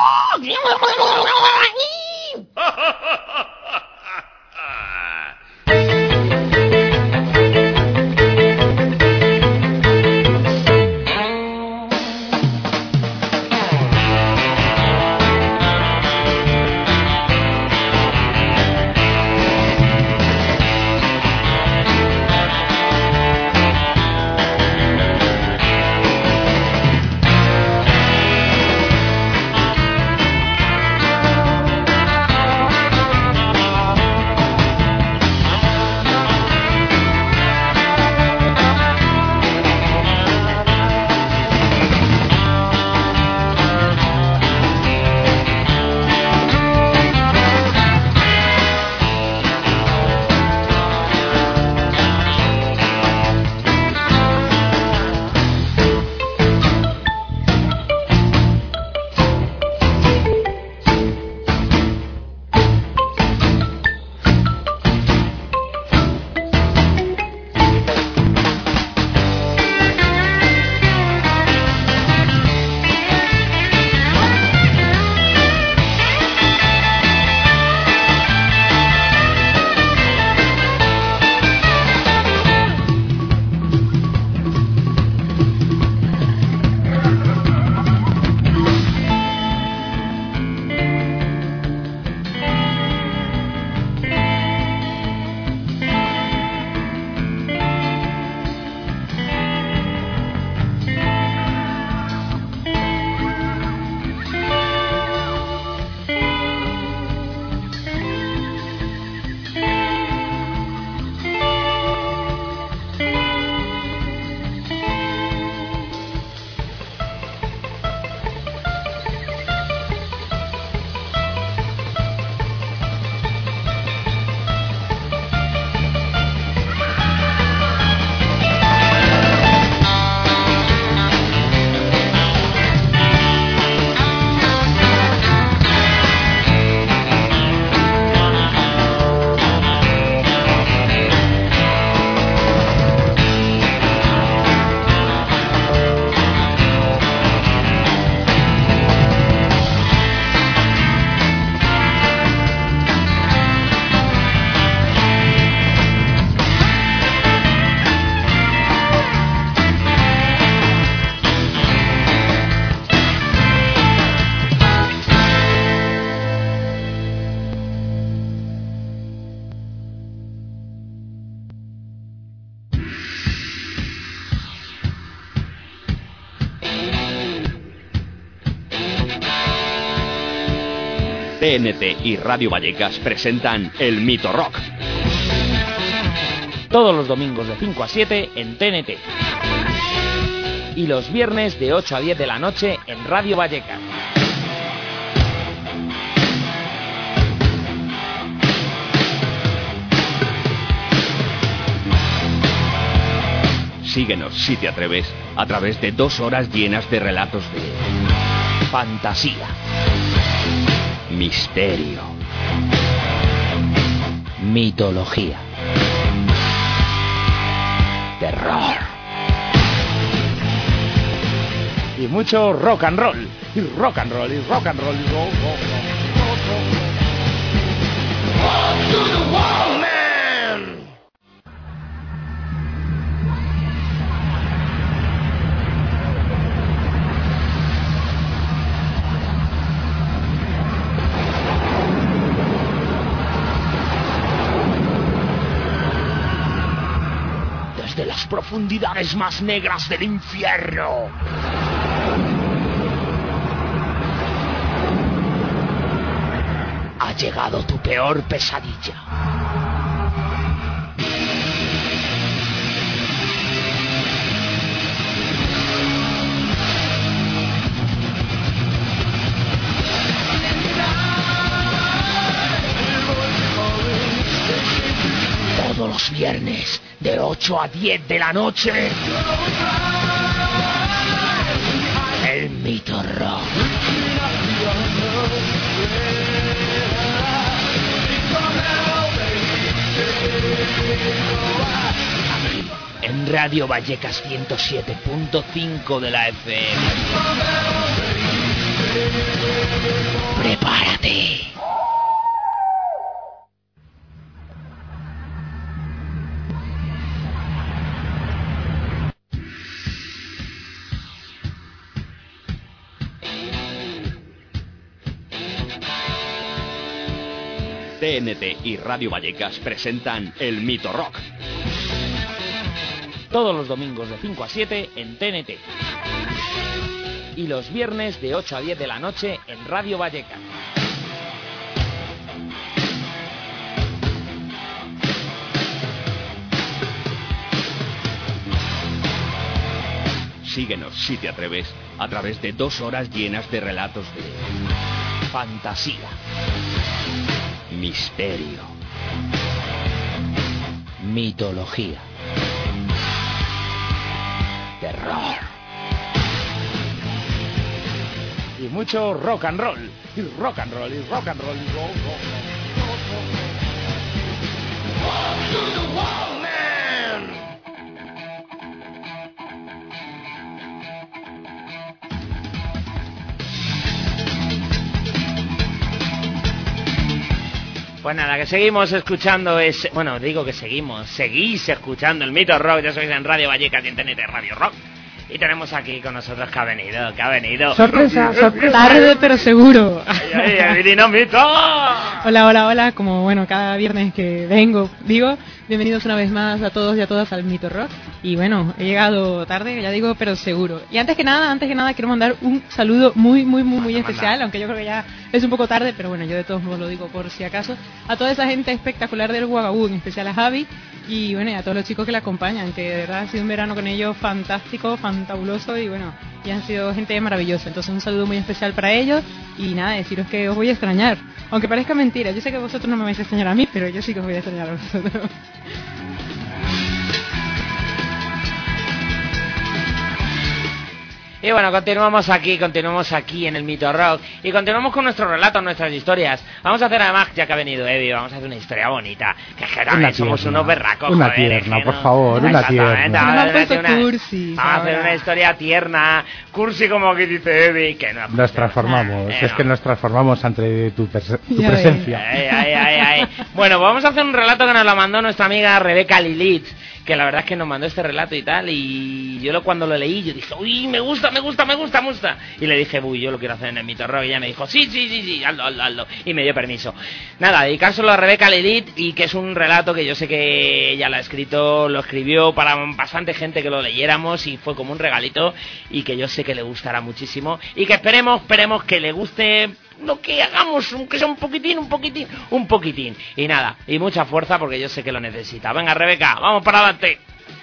T N T y Radio Vallecas presentan El Mito Rock. Todos los domingos de cinco a siete en T N T. Y los viernes de ocho a diez de la noche en Radio Vallecas. Síguenos, si te atreves, a través de dos horas llenas de relatos de fantasía, misterio, mitología, terror y mucho rock and roll, y rock and roll, y rock and roll, y rock, rock, rock, rock, rock. Up to the wall, man. Desde las profundidades más negras del infierno. Ha llegado tu peor pesadilla. Todos los viernes de ocho a diez de la noche. El Mito Rock. Aquí, en Radio Vallecas ciento siete punto cinco de la F M. Prepárate. T N T y Radio Vallecas presentan El Mito Rock. Todos los domingos de cinco a siete en T N T. Y los viernes de ocho a diez de la noche en Radio Vallecas. Síguenos, si te atreves, a través de dos horas llenas de relatos de fantasía, misterio, mitología, terror y mucho rock and roll, y rock and roll, y rock and roll, y rock, rock, rock, rock, rock. Up to the wall, man. Pues nada, que seguimos escuchando ese... Bueno, digo que seguimos, seguís escuchando el Mito Rock, ya sois en Radio Vallecas y en T N T Radio Rock. Y tenemos aquí con nosotros que ha venido, que ha venido... ¡Sorpresa! sorpresa. Tarde, pero seguro. ¡Ay, ay, el Dinamito! Hola, hola, hola, como bueno, cada viernes que vengo, digo, bienvenidos una vez más a todos y a todas al Mito Rock. Y bueno, he llegado tarde, ya digo, pero seguro. Y antes que nada, antes que nada, quiero mandar un saludo muy, muy, muy, muy especial, aunque yo creo que ya es un poco tarde, pero bueno, yo de todos modos lo digo por si acaso, a toda esa gente espectacular del Guagabú, en especial a Javi, y bueno, y a todos los chicos que la acompañan, que de verdad ha sido un verano con ellos fantástico, fantabuloso, y bueno, y han sido gente maravillosa. Entonces un saludo muy especial para ellos, y nada, deciros que os voy a extrañar, aunque parezca mentira. Yo sé que vosotros no me vais a extrañar a mí, pero yo sí que os voy a extrañar a vosotros. Y bueno, continuamos aquí, continuamos aquí en el Mito Rock y continuamos con nuestros relatos, nuestras historias. Vamos a hacer además, ya que ha venido Eddie, vamos a hacer una historia bonita. Que es que también somos unos berracos, una joder, tierna, es que por no... favor, una tierna. Vamos a hacer una, cursi, vamos a hacer una historia tierna, cursi como que dice Eddie, que no. Nos transformamos, eh, es no. que nos transformamos ante tu, tu presencia. Ay, ay, ay, ay. Bueno, vamos a hacer un relato que nos lo mandó nuestra amiga Rebeca Lilith, que la verdad es que nos mandó este relato y tal, y yo lo, cuando lo leí, yo dije, uy, me gusta, me gusta, me gusta, me gusta, y le dije, uy, yo lo quiero hacer en el Mito Rock, y ella me dijo, sí, sí, sí, sí, hazlo, hazlo, hazlo, y me dio permiso. Nada, dedicárselo a Rebeca Lilith, y que es un relato que yo sé que ella lo ha escrito, lo escribió para bastante gente que lo leyéramos, y fue como un regalito, y que yo sé que le gustará muchísimo, y que esperemos, esperemos que le guste lo que hagamos, aunque sea un poquitín, un poquitín, un poquitín. Y nada, y mucha fuerza porque yo sé que lo necesita. Venga, Rebeca, vamos para adelante.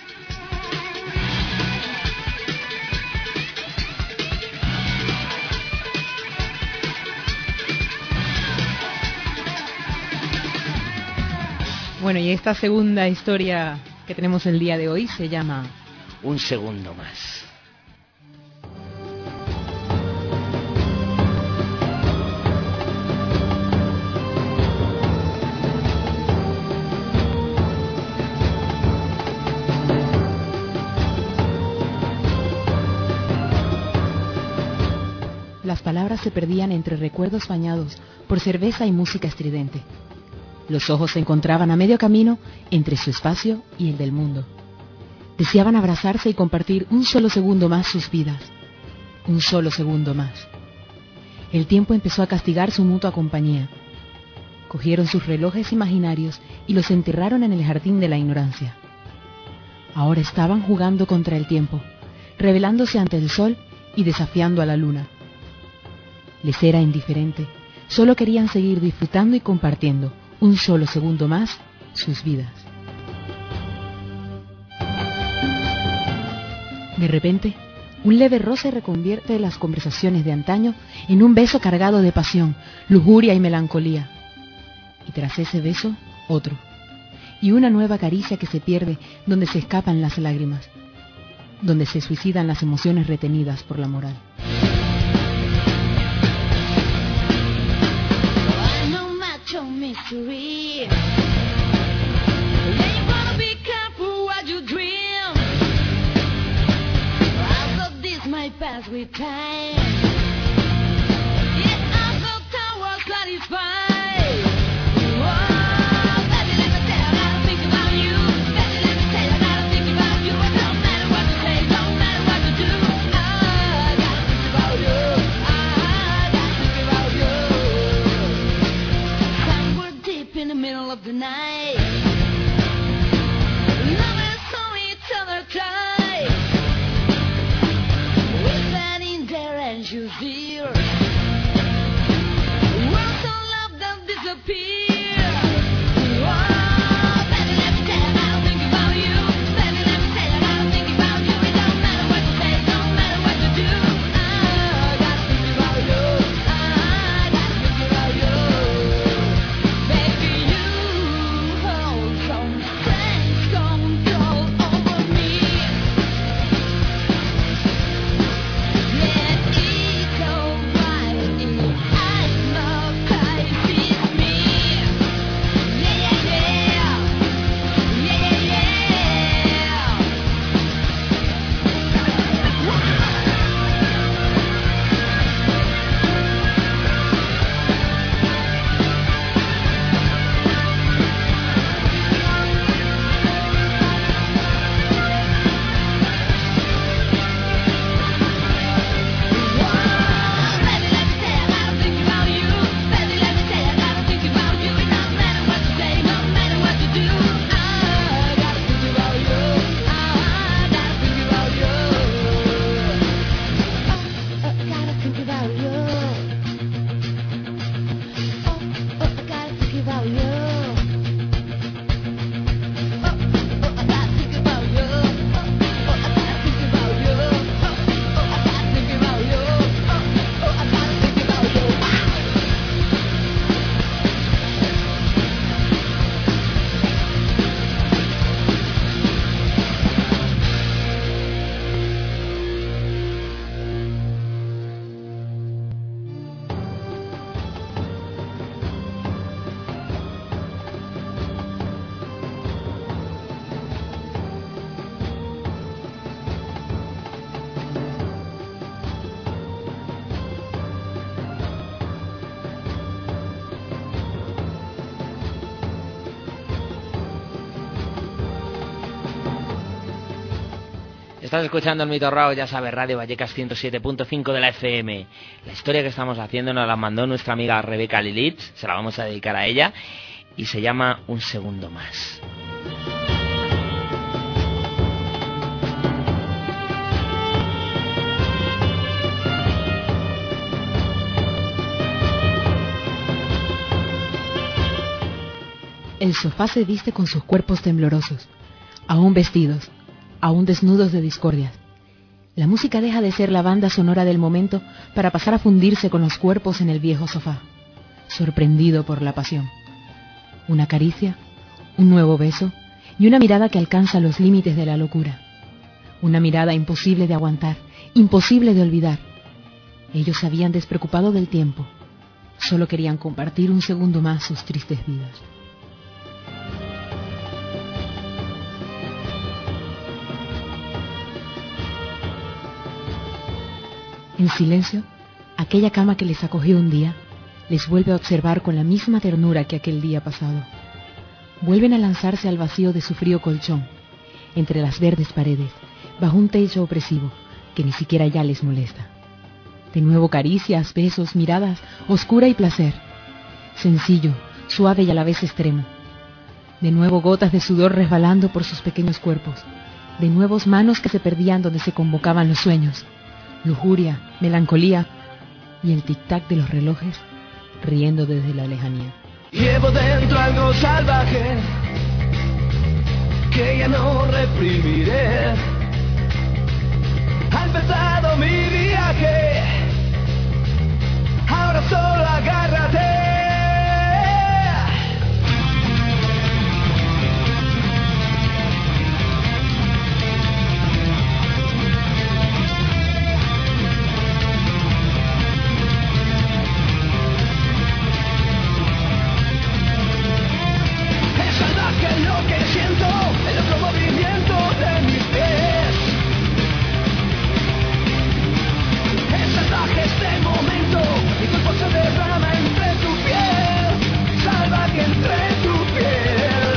Bueno, y esta segunda historia que tenemos el día de hoy se llama Un segundo más. Las palabras se perdían entre recuerdos bañados por cerveza y música estridente. Los ojos se encontraban a medio camino entre su espacio y el del mundo. Deseaban abrazarse y compartir un solo segundo más sus vidas. Un solo segundo más. El tiempo empezó a castigar su mutua compañía. Cogieron sus relojes imaginarios y los enterraron en el jardín de la ignorancia. Ahora estaban jugando contra el tiempo, rebelándose ante el sol y desafiando a la luna. Les era indiferente, solo querían seguir disfrutando y compartiendo un solo segundo más sus vidas. De repente, un leve roce reconvierte las conversaciones de antaño en un beso cargado de pasión, lujuria y melancolía. Y tras ese beso, otro. Y una nueva caricia que se pierde donde se escapan las lágrimas, donde se suicidan las emociones retenidas por la moral. Mystery. Yeah, you wanna be careful what you dream. I thought this might pass with time. Yeah, I thought I was satisfied. Oh, baby, let me tell you, I gotta think about you. Baby, let me tell you, I gotta think about you. It don't matter what you say, don't matter what you do. I gotta think about you. I gotta think about you. In the middle of the night, lovers saw each other try, whispered in their anxious ear, words of love that disappear. Oh, baby, let me tell you, I gotta think about you. Baby, let me tell you, I gotta think about you. It don't matter what you say, don't matter what you do. I gotta think about you. I gotta think about you. Estás escuchando el Mito Rock, ya sabes, Radio Vallecas ciento siete punto cinco de la F M. La historia que estamos haciendo nos la mandó nuestra amiga Rebeca Lilith, se la vamos a dedicar a ella, y se llama Un segundo más. el sofá se viste con sus cuerpos temblorosos, aún vestidos, aún desnudos de discordias. La música deja de ser la banda sonora del momento para pasar a fundirse con los cuerpos en el viejo sofá, sorprendido por la pasión. Una caricia, un nuevo beso y una mirada que alcanza los límites de la locura. Una mirada imposible de aguantar, imposible de olvidar. Ellos se habían despreocupado del tiempo. Solo querían compartir un segundo más sus tristes vidas. En silencio, aquella cama que les acogió un día, les vuelve a observar con la misma ternura que aquel día pasado. Vuelven a lanzarse al vacío de su frío colchón, entre las verdes paredes, bajo un techo opresivo que ni siquiera ya les molesta. De nuevo caricias, besos, miradas, oscura y placer. Sencillo, suave y a la vez extremo. De nuevo gotas de sudor resbalando por sus pequeños cuerpos. De nuevos manos que se perdían donde se convocaban los sueños. Lujuria, melancolía y el tic-tac de los relojes riendo desde la lejanía. Llevo dentro algo salvaje que ya no reprimiré. Ha empezado mi viaje, ahora solo agárrate. Lo que siento, el otro movimiento de mis pies. Es salvaje este momento, mi cuerpo se derrama entre tu piel, salvaje entre tu piel.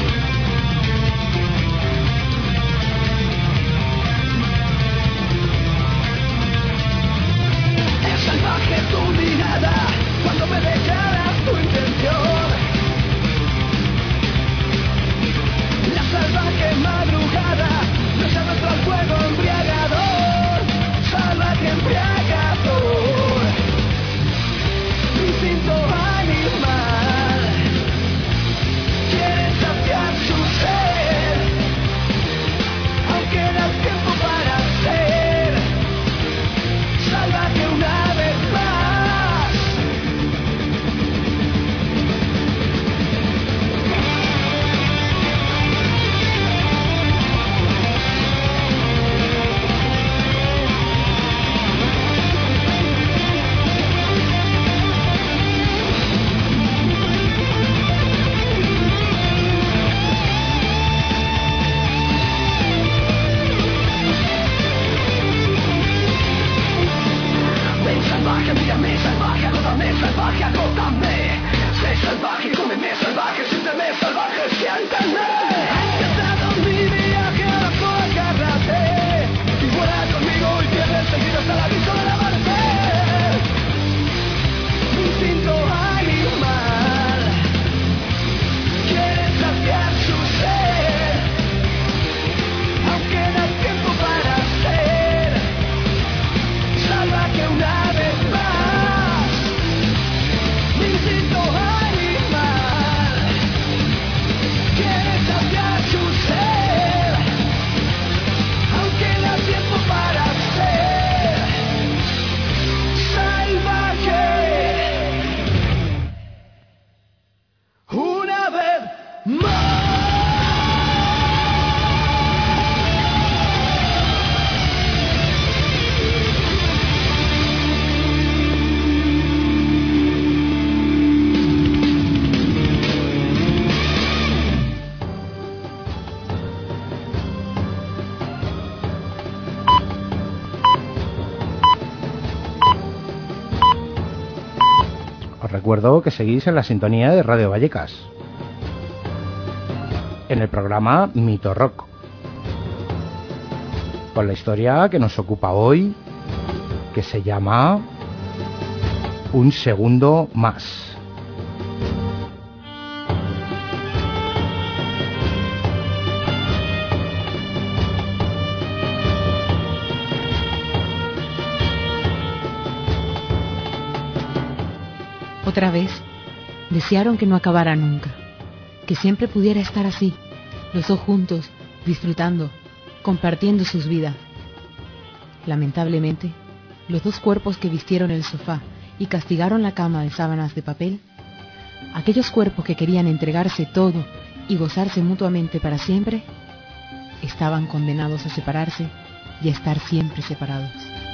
Es salvaje tu mirada, cuando me declaras tu intención. La salvaje madrugada no es nuestro fuego embriagador, salvaje embriagador. Instinto animal quiere saciar su ser, aunque da tiempo para ser salvaje una vez más. Salvaje, mírame, salvaje, agótame, salvaje, agótame. Sé salvaje, cómeme, salvaje, siénteme, salvaje, siénteme. Ha empezado mi viaje, ahora solo agárrate y vuela conmigo y pierde enseguida hasta la vista del amanecer. Instinto animal quiere saciar su ser, aunque da tiempo para ser salvaje una vez más. Mi instinto animal quiere saciar su ser, aunque da tiempo para ser salvaje una vez más. Os recuerdo que seguís en la sintonía de Radio Vallecas, en el programa Mito Rock, con la historia que nos ocupa hoy, que se llama Un segundo más. Otra vez, desearon que no acabara nunca. que siempre pudiera estar así, los dos juntos, disfrutando, compartiendo sus vidas. Lamentablemente, los dos cuerpos que vistieron el sofá y castigaron la cama de sábanas de papel, aquellos cuerpos que querían entregarse todo y gozarse mutuamente para siempre, estaban condenados a separarse y a estar siempre separados.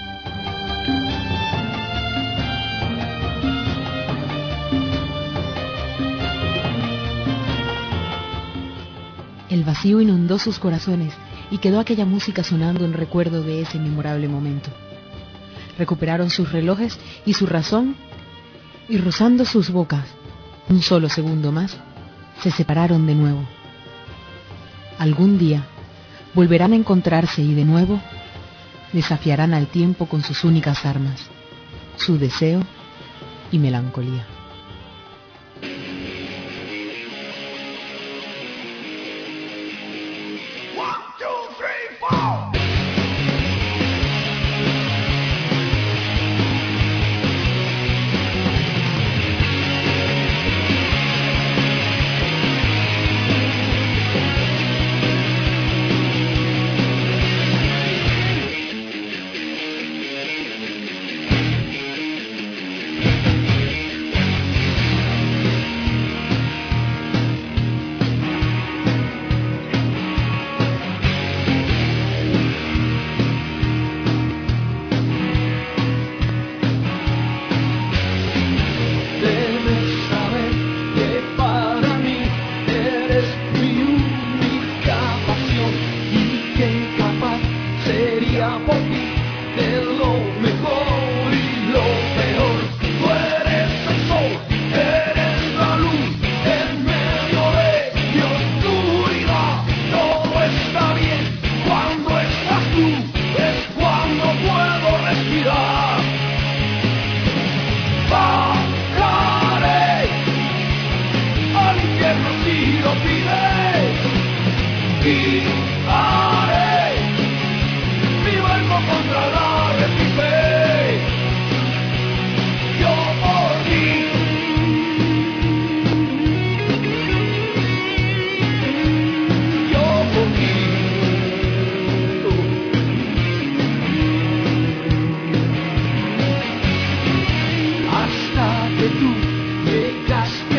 El vacío inundó sus corazones y quedó aquella música sonando en recuerdo de ese memorable momento. Recuperaron sus relojes y su razón, y rozando sus bocas, un solo segundo más, se separaron de nuevo. Algún día volverán a encontrarse y de nuevo desafiarán al tiempo con sus únicas armas, su deseo y melancolía.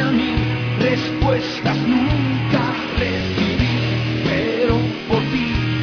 Respuestas nunca recibí, pero por ti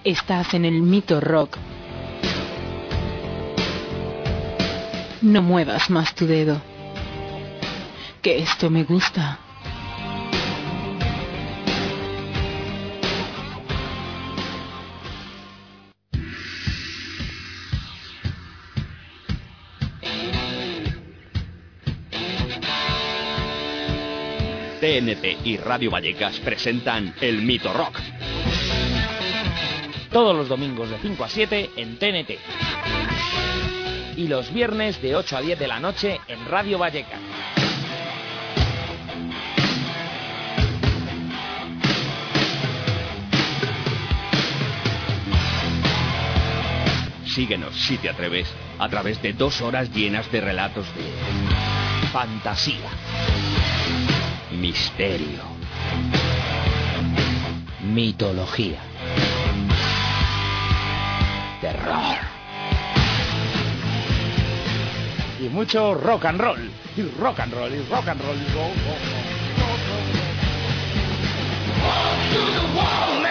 Estás en el Mito Rock. No muevas más tu dedo, que esto me gusta. T N T y Radio Vallecas presentan El Mito Rock. Todos los domingos de cinco a siete en T N T. Y los viernes de ocho a diez de la noche en Radio Vallecas. Síguenos, si te atreves, a través de dos horas llenas de relatos de fantasía, misterio, Mitología. Terror. Y mucho rock and roll. Y rock and roll, y rock and roll, y rock, rock, rock.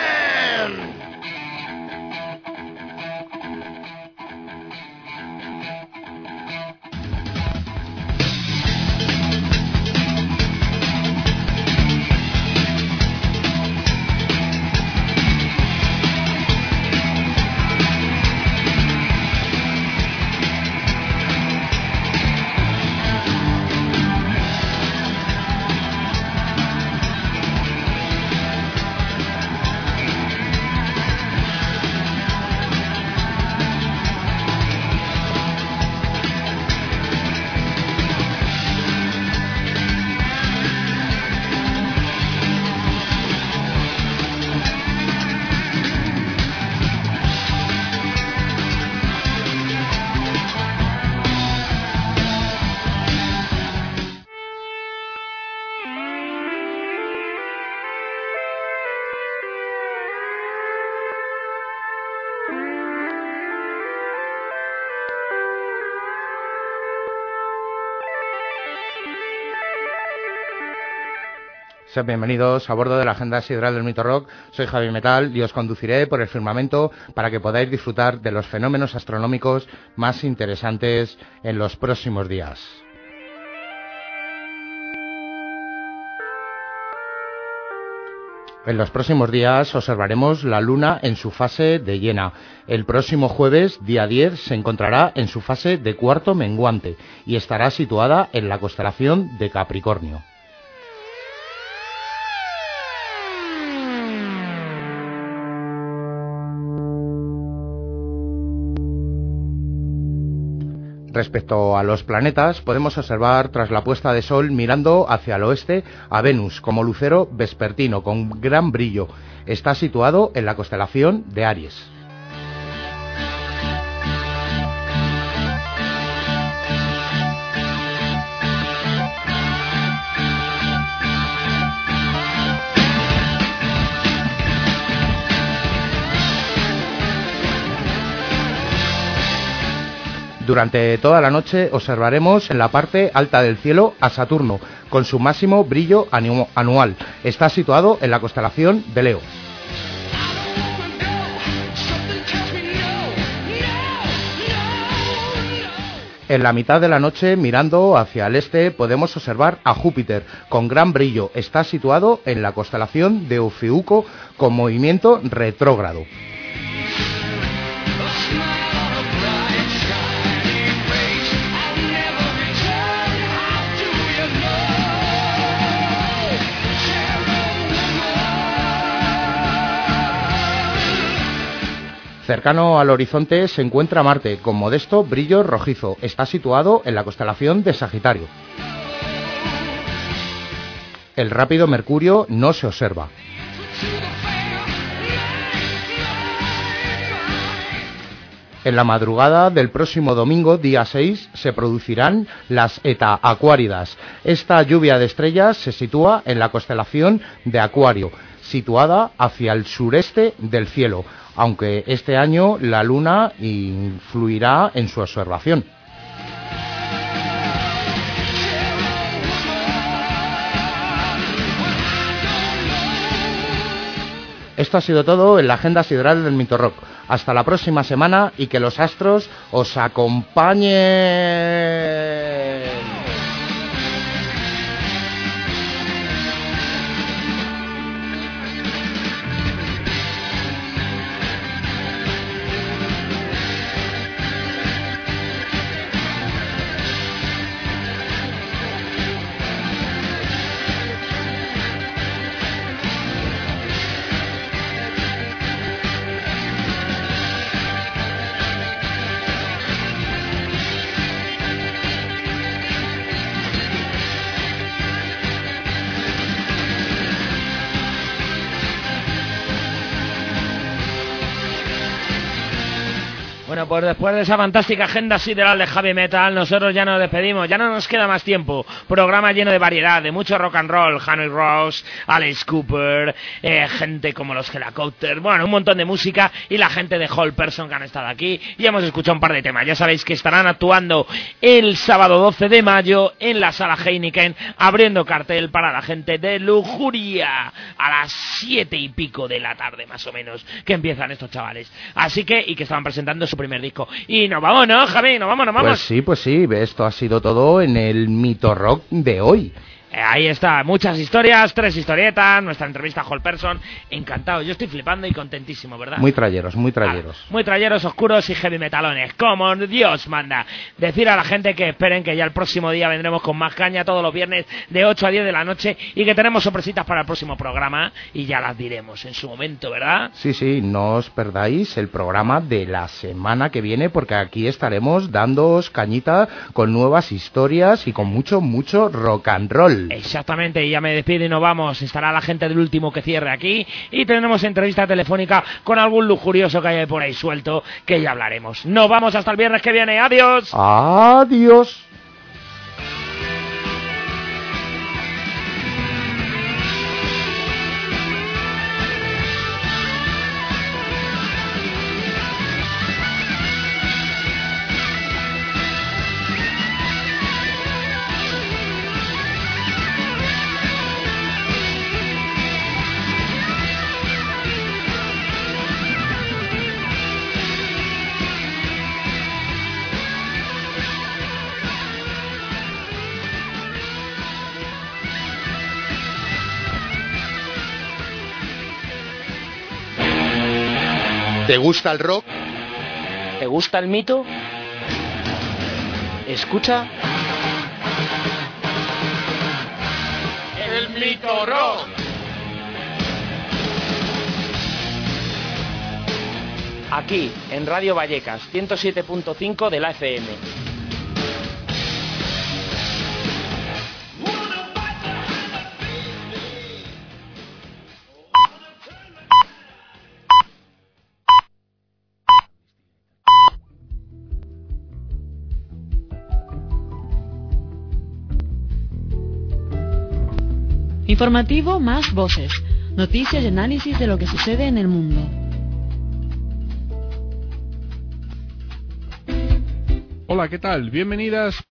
Sed bienvenidos a bordo de la agenda sideral del Mito Rock. Soy Javi Metal y os conduciré por el firmamento para que podáis disfrutar de los fenómenos astronómicos más interesantes en los próximos días. En los próximos días observaremos la Luna en su fase de llena. El próximo jueves, día diez, se encontrará en su fase de cuarto menguante y estará situada en la constelación de Capricornio. Respecto a los planetas, podemos observar tras la puesta de sol mirando hacia el oeste a Venus como lucero vespertino con gran brillo. Está situado en la constelación de Aries. Durante toda la noche observaremos en la parte alta del cielo a Saturno, con su máximo brillo anu- anual. Está situado en la constelación de Leo. En la mitad de la noche, mirando hacia el este, podemos observar a Júpiter, con gran brillo. Está situado en la constelación de Ofiuco, con movimiento retrógrado. Cercano al horizonte se encuentra Marte, con modesto brillo rojizo. Está situado en la constelación de Sagitario. El rápido Mercurio no se observa. En la madrugada del próximo domingo, día seis, se producirán las Eta Aquáridas. Esta lluvia de estrellas se sitúa en la constelación de Acuario, situada hacia el sureste del cielo, aunque este año la Luna influirá en su observación. Esto ha sido todo en la agenda sideral del Mito Rock. Hasta la próxima semana y que los astros os acompañen. Bueno, pues después de esa fantástica agenda sideral de heavy metal, nosotros ya nos despedimos, ya no nos queda más tiempo. Programa lleno de variedad, de mucho rock and roll, Hanoi Rose, Alice Cooper, eh, gente como los Helicopters, bueno, un montón de música y la gente de Whole Person que han estado aquí y hemos escuchado un par de temas. Ya sabéis que estarán actuando el sábado doce de mayo en la sala Heineken, abriendo cartel para la gente de Lujuria a las siete y pico de la tarde, más o menos, que empiezan estos chavales. Así que, y que estaban presentando su primer disco. Y nos vamos, ¿no, Javi? Nos vamos, nos vamos. Pues sí, pues sí, esto ha sido todo en el Mito Rock de hoy. Eh, ahí está, muchas historias, tres historietas, nuestra entrevista a Whole Person. Encantado, yo estoy flipando y contentísimo, ¿verdad? Muy trayeros, muy trayeros. Ah, muy trayeros, oscuros y heavy metalones, como Dios manda. Decir a la gente que esperen que ya el próximo día vendremos con más caña todos los viernes de ocho a diez de la noche y que tenemos sorpresitas para el próximo programa y ya las diremos en su momento, ¿verdad? Sí, sí, no os perdáis el programa de la semana que viene porque aquí estaremos dándoos cañita con nuevas historias y con mucho, mucho rock and roll. Exactamente, y ya me despido y nos vamos. Estará la gente del último que cierre aquí y tendremos entrevista telefónica con algún lujurioso que haya por ahí suelto, que ya hablaremos. Nos vamos hasta el viernes que viene. Adiós. Adiós. ¿Te gusta el rock? ¿Te gusta el mito? Escucha El Mito Rock. aquí en Radio Vallecas ciento siete punto cinco de la F M. Informativo más voces, noticias y análisis de lo que sucede en el mundo. Hola, ¿qué tal? Bienvenidas